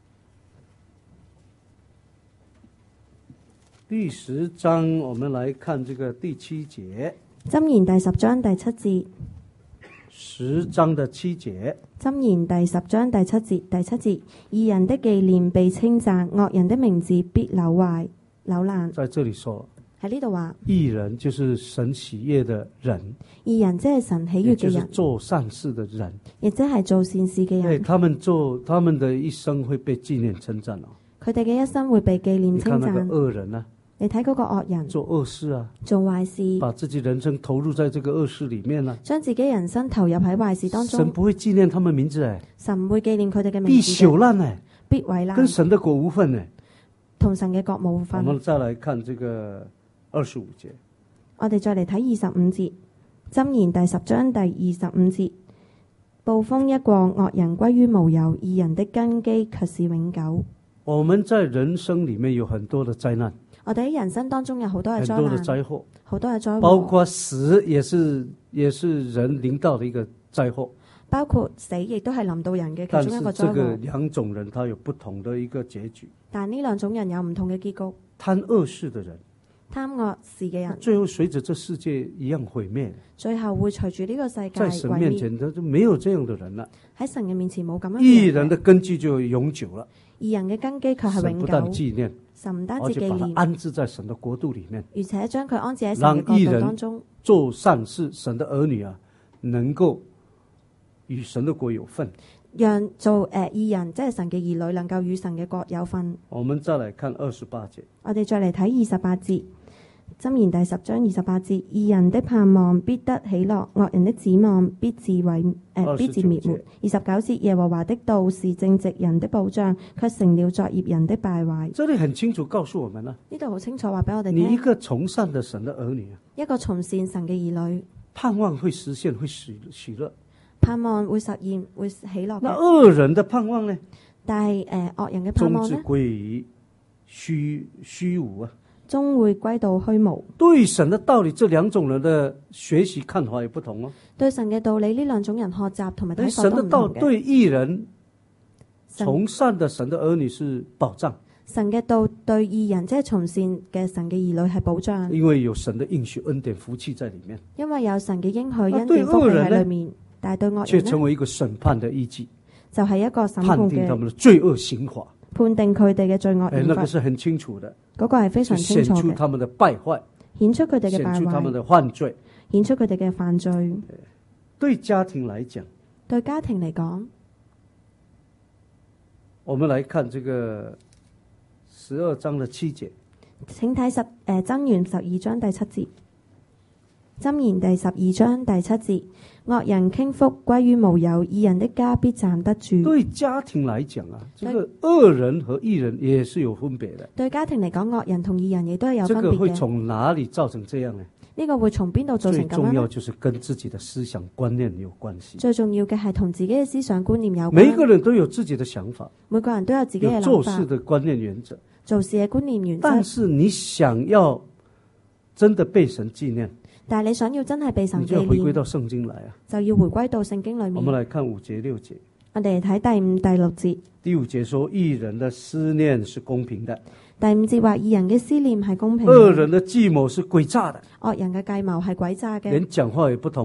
第十章，我們來看這個第七節。 箴言第十章第七節。 十章的七節。 箴言第十章第七節，第七節，義人的紀念被稱讚，惡人的名字必朽壞朽爛。 在這裏說， 喺呢度話， 義人就是神喜悅的人， 義人即係神喜悅嘅人， 也就是做善事的人， 亦即係做善事嘅人。 他們做，他們的一生會被紀念稱讚。 佢哋嘅一生會被紀念稱讚。 你看那個惡人啊， 你睇嗰個惡人做惡事啊， 做壞事， 把自己人生投入在這個惡事裏面啊， 將自己人生投入喺壞事當中。 神不會紀念他們名字誒， 神唔會紀念佢哋嘅名字， 必朽爛誒， 必毀爛， 跟神的國無分誒， 同神嘅國無分。 我們再來看這個二十五節， 我哋再嚟睇二十五節，箴言第十章第二十五節，暴風一過，惡人歸於無有，義人的根基卻是永久。 我們在人生裏面有很多的災難， 我哋喺人生當中有好多嘅災難， 很多的災禍， 好多嘅災禍， 包括死也是也是人臨到的一個災禍， 包括死亦都係臨到人嘅其中一個災禍。 但是這個兩種人，他有不同的一個結局。 但呢兩種人有唔同嘅結局。 貪惡事的人， 貪惡事嘅人， 最後隨着這世界一樣毀滅， 最後會隨住呢個世界在神面前，他就沒有這樣的人了。 喺神嘅面前冇咁樣嘅人。 義人的根基就永久了， 義人嘅根基卻係永久。 神不但紀念， 神唔單止紀念， 而且把它安置在神的國度裏面， 而且將佢安置喺神嘅國度當中。 做善事，神的兒女啊，能夠與神的國有份。 讓做誒、呃、義人，即係神嘅兒女，能夠與神嘅國有份。 我們再來看二十八節。 我哋再嚟睇二十八節，箴言第十章二十八節：義人的盼望必得喜樂，惡人的指望必自毀誒、呃、必自滅沒。二十九節：耶和華的道是正直人的保障，卻成了作孽人的敗壞。 這裏很清楚告訴我們啦， 呢度好清楚話俾我哋聽。 你一個從善的神的兒女， 一個從善神嘅兒女，盼望會實現，會喜喜樂。 盼望會實現，會喜樂。 那惡人的盼望呢？ 但係誒，惡人嘅盼望呢？ 終至歸於虛虛無啊！ 終會歸到虛無。 對神的道理，這兩種人的學習看法也不同哦。 對神嘅道理，呢兩種人學習同埋睇法都唔同嘅。 神的道對義人，從善的神的兒女是保障。 神嘅道對義人，即係從善嘅神嘅兒女係保障。 因為有神的應許、恩典、福氣在裏面。因為有神嘅應許、恩典、福氣喺裏面。但係對惡人卻成為一個審判的依據， 就係、是、一個審判定他們的罪惡刑罰， 判定佢哋嘅罪惡刑罰。 誒，那個是很清楚的， 嗰、那個係非常清楚嘅，顯出他們的敗壞， 顯出佢哋嘅敗壞， 顯出他們的犯罪， 顯出佢哋嘅犯罪。 對家庭來講， 對家庭嚟講， 我們來看這個十二章的七節， 請睇十誒箴言十二章第七節。箴言第十二章第七節：惡人傾覆歸於無有，義人的家必站得住。 對家庭來講啊，這個惡人和義人也是有分別的。 對家庭嚟講，惡人同義人亦都係有分別嘅。 這個會從哪裡造成這樣呢？ 呢個會從邊度造成咁樣？ 最重要就是跟自己的思想觀念有關係。 最重要嘅係同自己嘅思想觀念有關。 每一個人都有自己的想法， 每個人都有自己嘅諗法， 做事的觀念原則， 做事嘅觀念原則。 但是你想要真的被神紀念， 但係你想要真係被神紀念， 你就要回歸到聖經來啊！ 就要回歸到聖經裏面。 我們來看五節六節。 我哋嚟睇第五、第六節。 第五節說：義人的思念是公平的。 第五節話：義人嘅思念係公平的。 惡人的計謀是詭詐的。 惡人嘅計謀係詭詐嘅。 連講話也不同哦。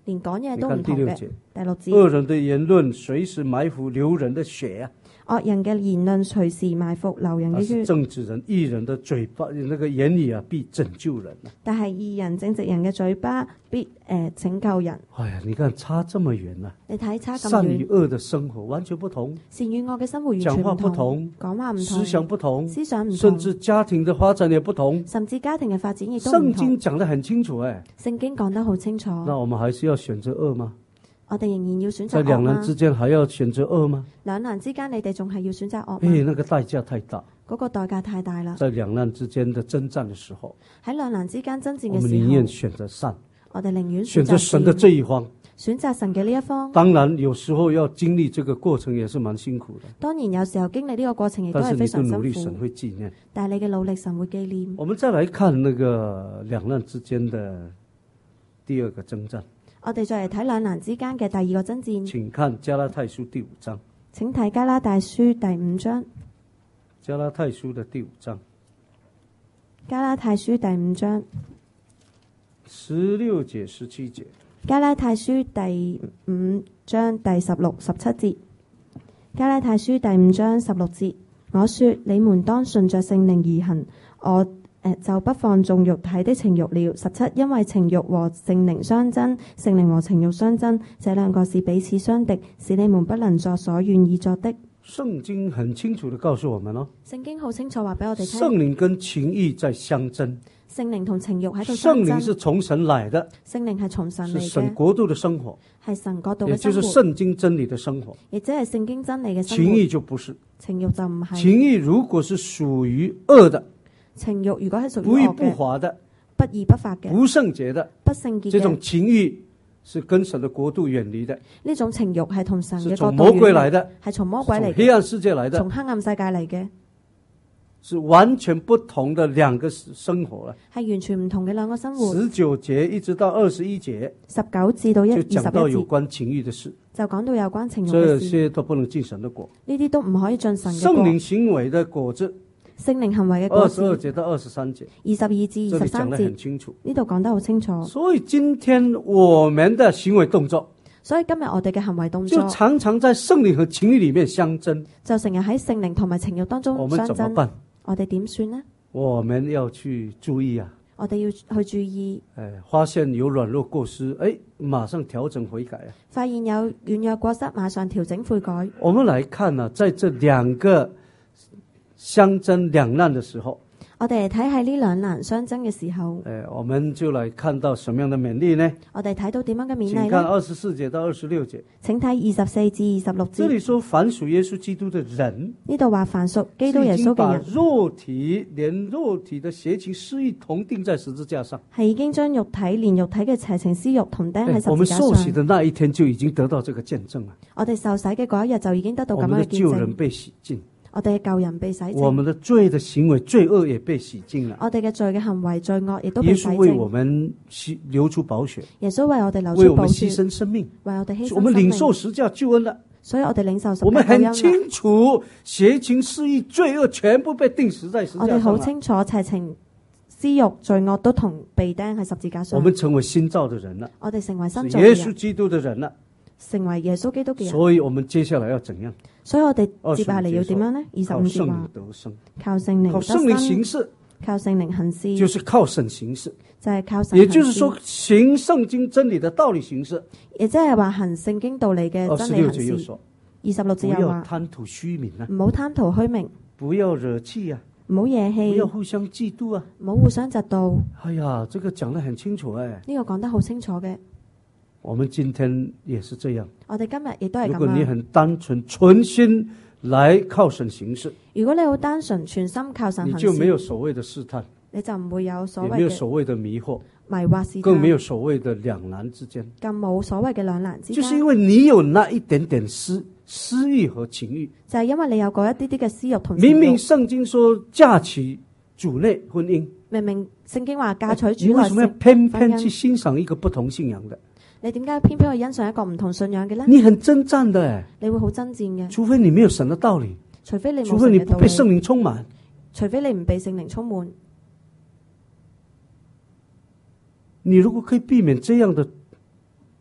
連講嘢都唔同嘅。第六節， 惡人的言論隨時埋伏流人的血啊！ 惡人嘅言論隨時埋伏流人嘅血。 正直人義人的嘴巴，那個言語啊，必拯救人。 但係義人正直人嘅嘴巴必誒、呃、拯救人。 哎呀，你看差這麼遠啊！ 你睇差咁遠。 善與惡的生活完全不同。 善與惡嘅生活完全唔同。講話不同，講話唔同， 思想不同， 思想唔同， 甚至家庭的發展也不同。 甚至家庭嘅發展亦都唔同。 聖經講得很清楚誒。 聖經講得好清楚。 那我們還是要選擇惡嗎？ 我哋仍然要選擇惡嗎？ 在兩難之間還要選擇惡嗎？ 兩難之間，你哋仲係要選擇惡嗎？ 誒，那個代價太大。 嗰個代價太大啦。 在兩難之間的征戰的時候， 喺兩難之間爭戰嘅時候，我們寧願選擇善。 我哋寧願選擇神的這一方。 選擇神嘅呢一方。 當然，有時候要經歷這個過程，也是蠻辛苦的。 當然，有時候經歷呢個過程亦都係非常辛苦。但是你的努力，神會紀念。但係你嘅努力，神會紀念。 我們再來看那個兩難之間的第二個征戰。 我哋再嚟睇兩難之間嘅第二個爭戰。 請看加拉太書第五章。 請睇加拉太書第五章。 加拉太書的第五章。 加拉太書第五章。 十六節、十七節。 加拉太書第五章第十六、十七節。加拉太書第五章十六節，我說你們當順着聖靈而行，我就不放縱肉體的情慾了。十七，因為情慾和聖靈相爭，聖靈和情慾相爭，這兩個是彼此相敵，使你們不能作所願意作的。 聖經很清楚地告訴我們咯， 聖經好清楚話俾我哋聽， 聖靈跟情慾在相爭， 聖靈同情慾喺度相爭。 聖靈是從神來的， 聖靈係從神嚟嘅， 是神國度的生活， 係神國度嘅生活， 也就是聖經真理的生活， 亦即係聖經真理嘅生活。 情慾就不是， 情慾就唔係。 情慾如果是屬於惡的， 情慾如果係屬於不義不法的， 不義不法嘅， 不聖潔的， 不聖潔嘅， 這種情慾是跟神的國度遠離的。 呢種情慾係同神嘅國度遠離， 是從魔鬼來的， 係從魔鬼嚟嘅， 從黑暗世界來的， 從黑暗世界嚟嘅， 是完全不同的兩個生活啦。 係完全唔同嘅兩個生活。 十九節一直到二十一節， 十九至到一二十一節， 就講到有關情慾的事， 就講到有關情慾嘅這事。 些都不能進神的國， 呢啲都唔可以進神嘅國。 聖靈行為的果子， 聖靈行為嘅果子， 二十二節到二十三節， 二十二至二十三節，呢度講得好清楚。 所以今天我們的行為動作， 所以今日我哋嘅行為動作， 就常常在聖靈和情慾裏面相爭， 就成日喺聖靈同埋情慾當中相爭。 我們怎麼辦？ 我哋點算呢？ 我們要去注意啊！ 我哋要去注意。 誒，發現有軟弱過失，誒，馬上調整悔改啊！ 發現有軟弱過失，馬上調整悔改。 我們來看啊，在這兩個相爭兩難的時候， 我哋嚟睇喺呢兩難相爭嘅時候， 誒，我們就來看到什麼樣的勉勵呢？ 我哋睇到點樣嘅勉勵呢？ 請看二十四節到二十六節。請睇二十四至二十六節。 這裏說凡屬耶穌基督的人， 呢度話凡屬基督耶穌嘅人， 把肉體連肉體的邪情私慾同釘在十字架上， 係已經將肉體連肉體嘅邪情私慾同釘喺十字架上。 我們受洗的那一天就已經得到這個見證了。 我哋受洗嘅嗰一日就已經得到咁樣嘅見證。 我們的舊人被洗淨。 我哋嘅舊人被洗淨， 我們的罪的行為罪惡也被洗淨了。 我哋嘅罪嘅行為罪惡亦都被洗淨。 耶穌為我們流出寶血， 耶穌為我哋流出寶血， 為我們犧牲生命， 為我哋犧牲生命。 我們領受十架救恩了， 所以我哋領受十架救恩。 我們很清楚邪情私欲罪惡全部被釘死在十字架上。 我哋好清楚邪情私欲罪惡都同被釘喺十字架上。 我們成為新造的人了， 我哋成為新造的人， 耶穌基督的人了， 成為耶穌基督嘅人。 所以我們接下來要怎樣？ 所以我哋接下嚟要點樣呢？二十五節話靠聖靈得生， 靠聖靈行事， 靠聖靈行事， 就是靠神行事， 就係靠神。 也就是說，行聖經真理的道理行事， 亦即係話行聖經道理嘅真理行事。二十六節又話貪圖虛名啊， 唔好貪圖虛名， 不要惹氣啊， 唔好惹氣， 不要互相嫉妒啊， 唔好互相嫉妒。 哎呀，這個講得很清楚誒， 呢個講得好清楚嘅。 我們今天也是這樣， 我哋今日亦都係咁。 如果你很單純純心來靠神行事， 如果你好單純全心靠神行事， 你就沒有所謂的試探， 你就唔會有所謂嘅， 也沒有所謂的迷惑， 迷惑試探， 更沒有所謂的兩難之間， 更冇所謂嘅兩難之間。 就是因為你有那一點點私私欲和情欲， 就係因為你有嗰一啲啲嘅私欲同情欲。 明明聖經說嫁娶主內婚姻， 明明聖經話嫁娶主內， 你為什麼要偏偏去欣賞一個不同信仰的？ 你點解偏偏去欣賞一個唔同信仰嘅呢？ 你很爭戰的， 你會好爭戰嘅。 除非你沒有神的道理， 除非你冇神嘅道理， 除非你不被聖靈充滿， 除非你唔被聖靈充滿。 你如果可以避免這樣的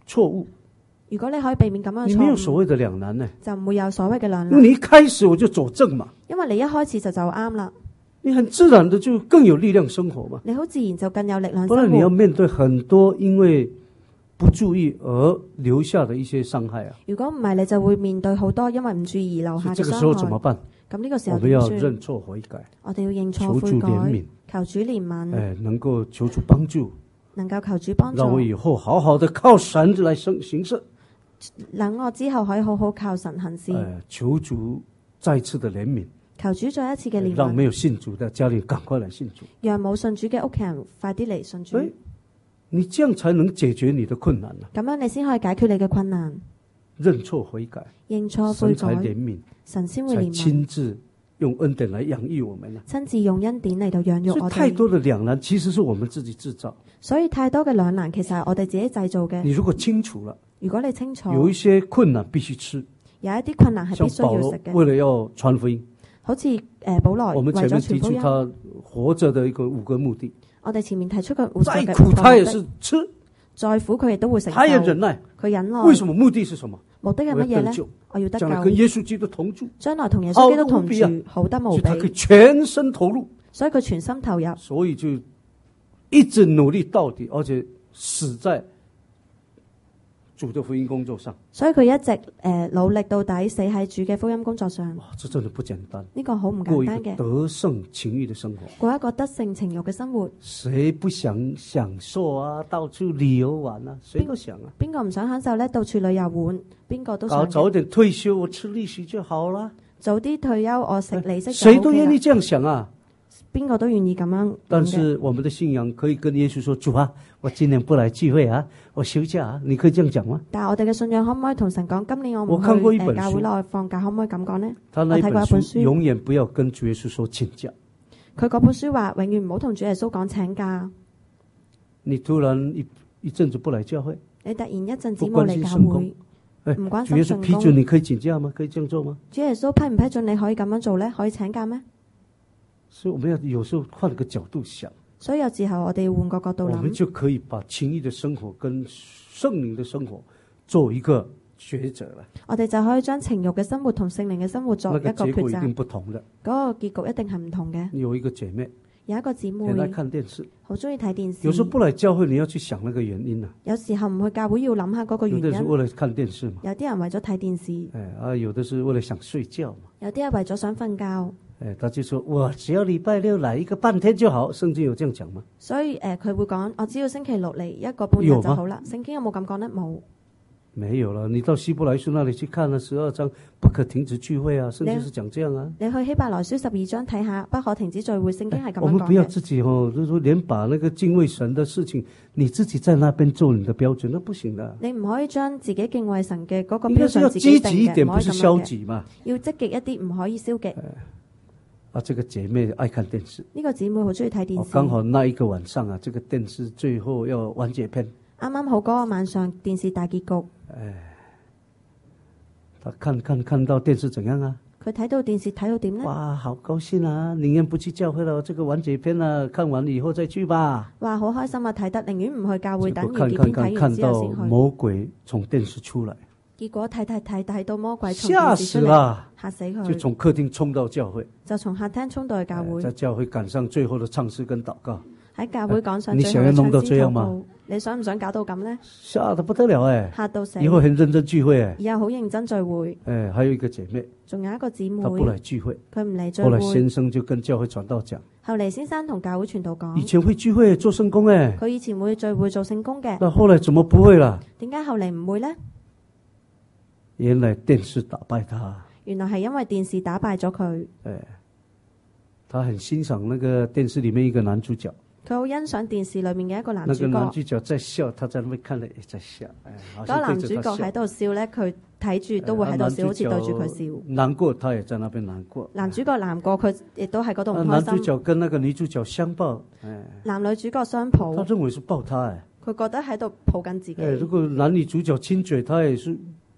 錯誤。 如果你可以避免咁樣嘅錯誤， 你沒有所謂的兩難呢， 就唔會有所謂嘅兩難。 因為你一開始我就走正嘛， 因為你一開始就就啱啦， 你很自然的就更有力量生活嘛。 你好自然就更有力量生活。 不然你要面對很多因為不注意而留下的一些傷害啊。 如果唔係，你就會面對好多因為唔注意而留下嘅傷害。 這個時候怎麼辦？ 咁呢個時候我們要認錯悔改， 我哋要認錯悔改， 求主憐憫， 求主憐憫， 誒，能夠求主幫助， 能夠求主幫助， 讓我以後好好的靠神來行行事。 等我之後可以好好靠神行事。 誒，求主再次的憐憫， 求主再一次嘅憐憫， 讓沒有信主的家裏趕快來信主， 讓冇信主嘅屋企人快啲嚟信主。 你這樣才能解決你的困難啊！ 咁樣你先可以解決你嘅困難。 認錯悔改， 認錯悔改， 神才憐憫， 神先會憐憫， 才親自用恩典來養育我們啊！ 親自用恩典嚟到養育我哋。 太多的兩難其實是我們自己製造， 所以太多嘅兩難其實係我哋自己製造嘅。 你如果清楚了， 如果你清楚有一些困難必須吃， 有一啲困難係必須要食嘅。 為了要傳福音， 好似誒保羅為咗傳福音， 我們前面提出他活着的一個五個目的。 我哋前面提出嘅活着嘅再苦他也是吃， 再苦佢亦都會承受。 他也忍耐， 佢忍耐。 為什麼？目的是什麼？ 目的係乜嘢呢？我要得救， 將來跟耶穌基督同住， 將來同耶穌基督同住，好得無比。 所以他可以全身投入， 所以佢全心投入， 所以就一直努力到底，而且死在主的福音工作上。 所以佢一直誒、呃、努力到底，死喺主嘅福音工作上。 哇，這真的不簡單。 呢、這個好唔簡單嘅， 過一個得勝情慾的生活， 過一個得勝情慾嘅生活。 誰不想享受啊？到處旅遊玩啊？誰都想啊。 邊個唔想享受呢？到處旅遊玩，邊個都想。 搞早點退休，我吃利息就好啦。 早啲退休，我食利息就 OK 啦。 誰都願意這樣想啊。 邊個都願意咁樣。 但是我們的信仰可以跟耶穌說：主啊，我今年不來聚會啊，我休假啊。你可以這樣講嗎？但係我哋嘅信仰可唔可以同神講？今年我唔去誒教會內放假，可唔可以咁講呢？我睇過一本書， 永遠不要跟主耶穌說請假。 佢嗰本書話：永遠唔好同主耶穌講請假。 你突然一一陣子不來教會， 你突然一陣子冇嚟教會，唔關心聖工。 主耶穌批准你可以請假嗎？可以這樣做嗎？ 主耶穌批唔批准你可以咁樣做呢？可以請假咩？ 所以我們要有時候換個角度想， 所以有時候我哋要換個角度諗， 我們就可以把情慾的生活跟聖靈的生活做一個抉擇了。我哋就可以將情慾嘅生活同聖靈嘅生活作一個抉擇。那個結果一定不同的，嗰個結局一定係唔同嘅。有一個姐妹，有一個姊妹，愛看電視，好中意睇電視。有時候不來教會，你要去想那個原因啊。有時候唔去教會要諗下嗰個原因。有啲係為了看電視嘛，有啲人為咗睇電視，誒啊，有的是為了想睡覺嘛，有啲係為咗想瞓覺。誒，他就說我只要禮拜六來一個半天就好，聖經有這樣講嗎？所以誒，佢、呃、會講我只要星期六嚟一個半日就好啦。聖經有冇咁講呢？冇，沒有啦。你到希伯來書那裡去看啦，十二章不可停止聚會啊，聖經是講這樣啊。你去希伯來書十二章睇下，不可停止聚會，聖經係咁樣講嘅。我們不要自己哦，就是說連把那個敬畏神的事情，你自己在那邊做你的標準，那不行的。你唔可以將自己敬畏神嘅嗰個標準自己定嘅，要積極一點，不是消極嘛？要積極一啲，唔可以消極。啊，這個姐妹愛看電視。呢個姊妹好中意睇電視。剛好那一個晚上啊，這個電視最後要完結篇。啱啱好嗰個晚上電視大結局。唉，他看看看到電視怎樣啊？佢睇到電視睇到點呢？哇，好高興啊！寧願不去教會了，這個完結篇啊，看完以後再去吧。哇，好開心啊！睇得寧願唔去教會，等完結篇睇完之後先去。看到魔鬼從電視出來。結果睇睇睇睇到魔鬼從電視出嚟，嚇死佢，就從客廳衝到教會，就從客廳衝到去教會，在教會趕上最後的唱詩跟禱告，喺教會趕上最後的唱詩禱告。你想要弄到這樣嗎？你想唔想搞到咁呢？嚇得不得了誒！嚇到死！以後很認真聚會誒！以後好認真聚會。誒，還有一個姐妹，仲有一個姊妹，她不來聚會，佢唔嚟聚會。後來先生就跟教會傳道講，後嚟先生同教會傳道講，以前會聚會做聖工誒，佢以前會聚會做聖工嘅，但後來怎麼不會啦？點解後嚟唔會呢？原來電視打敗他，原來係因為電視打敗咗佢。誒，他很欣賞那個電視裏面一個男主角，佢好欣賞電視裏面嘅一個男主角。那個男主角在笑，他在那邊看了也在笑。嗰個男主角喺度笑咧，佢睇住都會喺度笑，好似對住佢笑。難過，他也在那邊難過。男主角難過，佢亦都喺嗰度唔開心。男主角跟那個女主角相抱，男女主角相抱。他認為是抱他，誒，佢覺得喺度抱緊自己。誒，如果男女主角親嘴，他也是。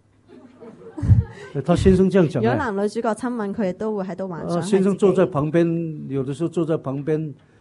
他先生這樣講，如果男女主角親吻，佢亦都會喺度玩。啊，先生坐在旁邊，有的時候坐在旁邊，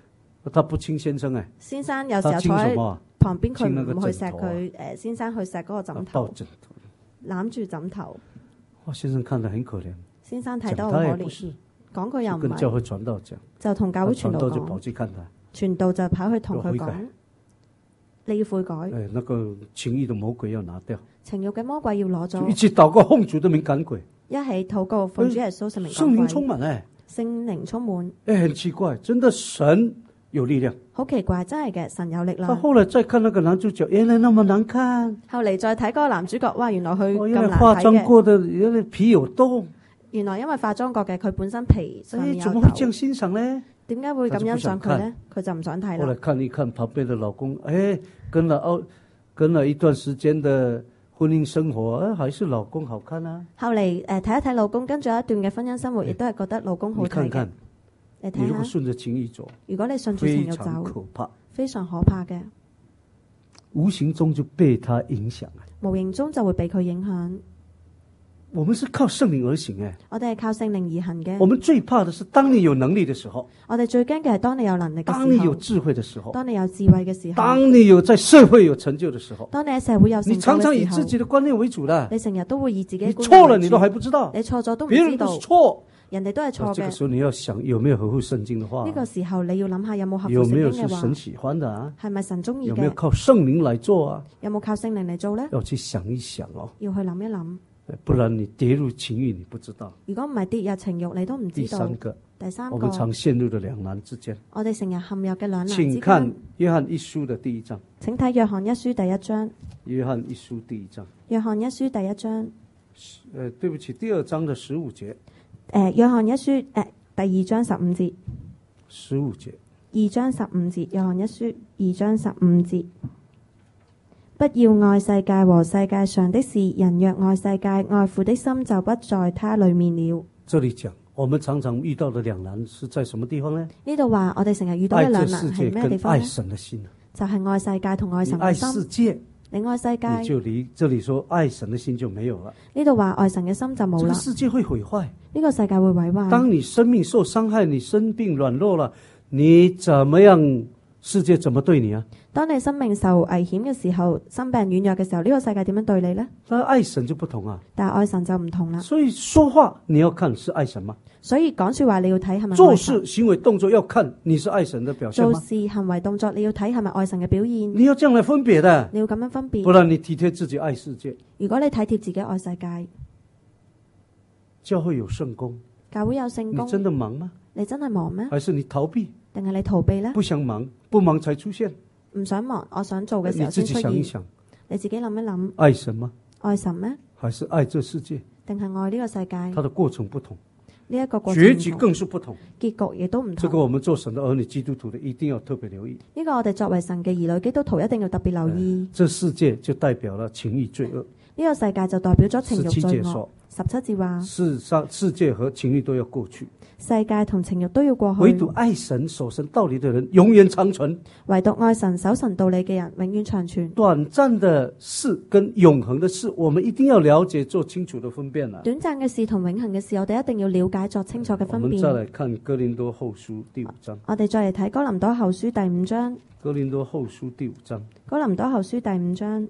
他不親先生誒， 先生有時候坐喺旁邊，佢唔去錫佢，誒，先生去錫嗰個枕頭，攬住枕頭。 哇，先生看得很可憐。 先生睇得好可憐，講佢又唔係， 跟教會傳道講， 就同教會傳道就跑去看他， 傳道就跑去同佢講，你要悔改。 誒，那個情欲的魔鬼要拿掉， 情欲嘅魔鬼要攞咗， 一起禱告奉主的名趕鬼， 一起禱告奉主耶穌聖名趕鬼。 聖靈充滿誒， 聖靈充滿。 誒，很奇怪，真的神有力量， 好奇怪，真係嘅，神有力量。 他後來再看那個男主角，原來那麼難看。 後嚟再睇嗰個男主角，哇，原來佢咁難睇嘅。 化妝過的，原來皮有洞。 原來因為化妝過嘅，佢本身皮上面有痘。 誒，怎麼會這樣欣賞呢？ 點解會咁欣賞佢呢？佢就唔想睇啦。 後來看一看旁邊的老公，誒，跟了哦，跟了一段時間的婚姻生活，誒，還是老公好看啊。後嚟誒睇一睇老公，跟住一段嘅婚姻生活，亦都係覺得老公好睇嘅。你看看，你睇下，你如果順着情欲走，如果你順住情欲走，非常可怕，非常可怕嘅，無形中就被他影響啊。無形中就會被佢影響。我們是靠聖靈而行誒，我哋係靠聖靈而行嘅。我們最怕的是當你有能力的時候，我哋最驚嘅係當你有能力嘅時候，當你有智慧的時候，當你有智慧嘅時候，當你有在社會有成就的時候，當你喺社會有成就嘅時候，你常常以自己的觀念為主的，你成日都會以自己的觀念為主，你錯了你都還不知道，你錯咗都唔知道，別人都是錯，人哋都係錯嘅。這個時候你要想有沒有合乎聖經的話，呢個時候你要諗下有冇合乎聖經嘅話，有沒有是神喜歡的啊？係咪神中意嘅？有沒有靠聖靈來做啊？有冇靠聖靈嚟做呢？要去想一想哦，要去諗一諗。不然你跌入情欲，你不知道。如果唔係跌入情欲，你都唔知道。第三個，第三個，我們常陷入的兩難之間。我哋成日陷入嘅兩難之間。請看約翰一書的第一章。請睇約翰一書第一章。約翰一書第一章。約翰一書第一章。誒，對不起，第二章的十五節。誒，約翰一書誒第二章十五節。十五節。二章十五節，約翰一書二章十五節。不要愛世界和世界上的事，人若愛世界，愛父的心就不在他裏面了。這裏講，我們常常遇到的兩難是在什麼地方呢？呢度話我哋成日遇到嘅兩難係咩地方呢？愛神的心，就係、是、愛世界同愛神嘅心。愛世界，你愛世界，你就離這裏說愛神的心就沒有了。呢度話愛神嘅心就冇啦。這個世界會毀壞，呢個世界會毀壞。當你生命受傷害，你生病軟弱了，你怎麼樣？世界怎麼對你啊？當你生命受危險嘅時候，生病軟弱嘅時候，呢、這個世界點樣對你呢？但愛神就不同啊，但係愛神就唔同啦。所以說話你要看是愛神嗎？所以講說話你要睇係咪？做事行為動作要看你是愛神的表現嗎？做事行為動作你要睇係咪愛神嘅表現？你要這樣來分別的，你要咁樣分別，不然你體貼自己愛世界。如果你體貼自己愛世界，教會有聖工，教會有聖工，你真的忙嗎？你真係忙咩？還是你逃避？定係你逃避呢？不想忙，不忙才出現。唔想忙，我想做嘅時候先出現。你自己想一想，你自己諗一諗。愛神嗎？愛神咩？還是愛這世界？定係愛呢個世界？它的過程不同，呢、這、一個過程結局更是不同，結局亦都唔同。這個我們做神的兒女基督徒的一定要特別留意。呢、這個我哋作為神嘅兒女基督徒一定要特別留意。這世界就代表了情欲罪惡。呢、這個世界就代表咗情欲罪惡。十七節話，世上世界和情欲都要過去，世界同情欲都要過去，唯獨愛神守神道理的人永遠長存。唯獨愛神守神道理嘅人永遠長存。短暫的事跟永恆的事，我們一定要了解做清楚的分辨啦。短暫嘅事同永恆嘅事，我哋一定要了解作清楚嘅分辨。我們再來看哥林多後書第五章。我哋再嚟睇哥林多後書第五章。哥林多後書第五章。哥林多後書第五章。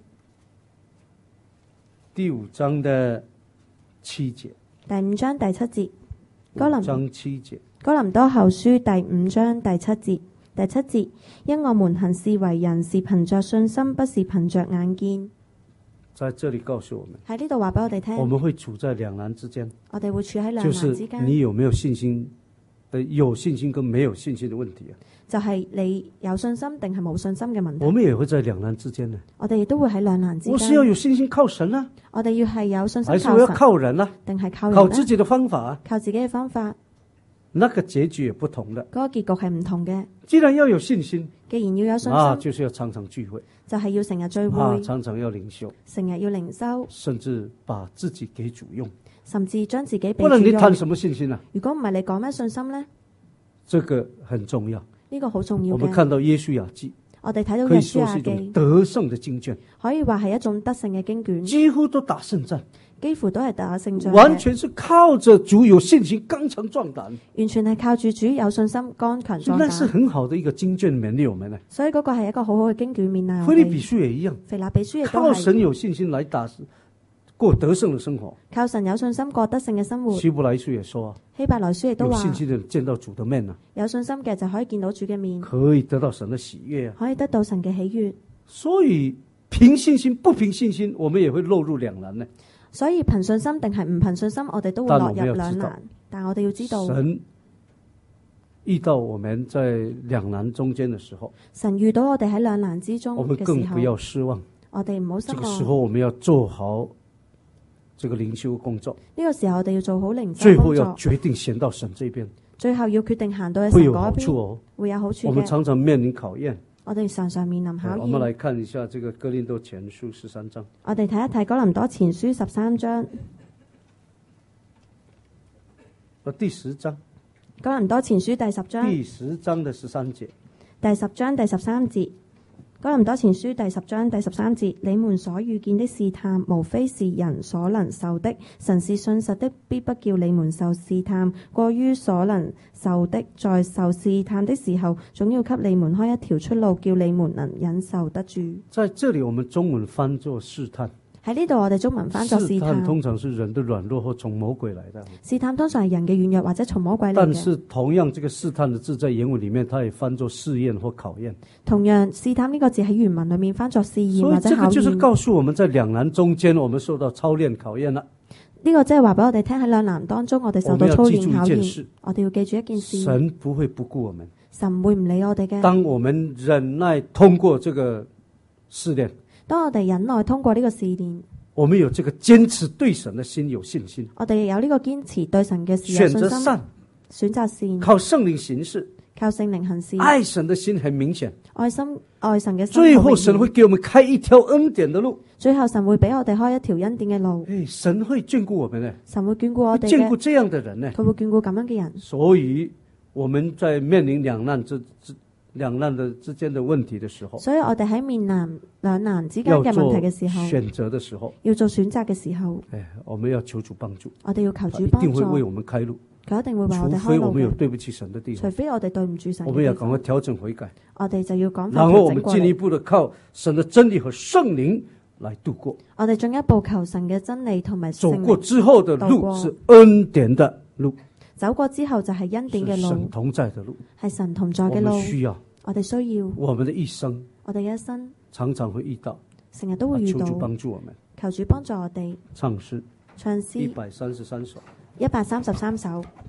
第五章的七節。第五章第七節。哥林章七節。哥林多後書第五章第七節。第七節，因我們行事為人是憑着信心，不是憑着眼見。在這裏告訴我們，喺呢度話俾我哋聽，我們會處在兩難之間。我哋會處喺兩難之間。就是你有沒有信心？有信心跟沒有信心的問題啊。就係、是、你有信心定係冇信心嘅問題。我們也會在兩難之間呢。我哋亦都會喺兩難之間。我是要有信心靠神啊，我哋要係有信心靠神，還是我要靠人啊？定係靠人？靠自己的方法啊？靠自己嘅方法。那個結局也不同的。嗰、那個結局係唔同嘅。既然要有信心，既然要有信心，啊，就是要常常聚會，就係、是、要成日聚會，啊，常常要靈修，成日要靈修，甚至把自己給主用，甚至將自己俾主用。不然你談什麼信心啊？如果唔係你講咩信心呢？這個很重要。呢、這個好重要嘅。我們看到耶書亞記，我哋睇到耶書亞記，可以說是一種得勝的經卷，可以話係一種得勝嘅經卷，幾乎都打勝仗， 幾乎都係打勝仗， 完全是靠着主有信心，剛強壯膽。 完全係靠住主有信心，剛強壯膽。 那是很好的一個經卷勉勵我們呢。 所以嗰個係一個好好嘅經卷勉勵我哋。 腓立比書也一樣， 腓立比書亦都係靠神有信心來打過得勝的生活。 靠神有信心過得勝嘅生活。 希伯來書也說， 希伯來書亦都話， 有信心的人見到主的面啊， 有信心嘅就可以見到主嘅面， 可以得到神的喜悅啊， 可以得到神嘅喜悅。 所以憑信心不憑信心，我們也會落入兩難呢。 所以憑信心定係唔憑信心，我哋都會落入兩難。但我哋要知道， 神遇到我們在兩難中間的時候， 神遇到我哋喺兩難之中嘅時候， 我們更不要失望。 我哋唔好失望。 這個時候我們要做好這個靈修工作。 呢個時候我哋要做好靈修工作。 最後要決定行到神這邊。 最後要決定行到神嗰邊。會有好處哦， 會有好處嘅。 我們常常面臨考驗。 我哋常常面臨考驗。 我們來看一下這個哥林多前書十三章。 我哋睇一睇哥林多前書十三章。 啊，第十章。 哥林多前書第十章。 第十章的十三節。 第十章第十三節。哥林多前書第十章第十三節，你們所遇見的試探，無非是人所能受的。神是信實的，必不叫你們受試探過於所能受的。在受試探的時候，總要給你們開一條出路，叫你們能忍受得住。 在這裡，我們中文翻作試探。 喺呢度我哋中文翻作試探。 試探通常是人的軟弱或從魔鬼來的。 試探通常係人嘅軟弱或者從魔鬼嚟嘅。 但是同樣，這個試探的字在原文裡面，它也翻作試驗或考驗。 同樣，試探呢個字喺原文裡面翻作試驗或者考驗。 所以這個就是告訴我們在兩難中間，我們受到操練考驗啦。 呢個即係話俾我哋聽，喺兩難當中，我哋受到操練考驗。我哋要記住一件事： 神不會不顧我們， 神唔會唔理我哋嘅。 當我們忍耐通過這個試煉， 當我哋忍耐通過呢個試煉。 我們有這個堅持對神的心有信心， 我哋有呢個堅持對神嘅事有信心，選擇善，選擇善， 靠聖靈行事， 靠聖靈行事， 愛神的心很明顯， 愛心愛神嘅心， 最後神會給我們開一條恩典的路， 最後神會俾我哋開一條恩典嘅路， 誒，神會眷顧我們呢， 神會眷顧我哋， 眷顧這樣的人呢， 佢會眷顧咁樣嘅人， 所以我們在面臨兩難之之。兩難的之間的問題的時候， 所以我哋喺面臨兩難之間嘅問題嘅時候， 選擇的時候， 要做選擇嘅時候， 誒，我們要求主幫助， 我哋要求主幫助， 一定會為我們開路， 佢一定會為我哋開路， 除非我們有對不起神的地方， 除非我哋對唔住神嘅地方， 我們要趕快調整悔改， 我哋就要趕快調整過嚟， 然後我們進一步的靠神的真理和聖靈來度過， 我哋進一步求神嘅真理同埋聖靈， 走過之後的路是恩典的路， 走過之後就係恩典嘅路， 是神同在的路， 係神同在嘅路， 我們需要。 我哋需要， 我們的一生， 我哋嘅一生常常會遇到， 成日都會遇到， 求主幫助我們， 求主幫助我哋。 唱詩， 唱詩一百三十三首， 一百三十三首。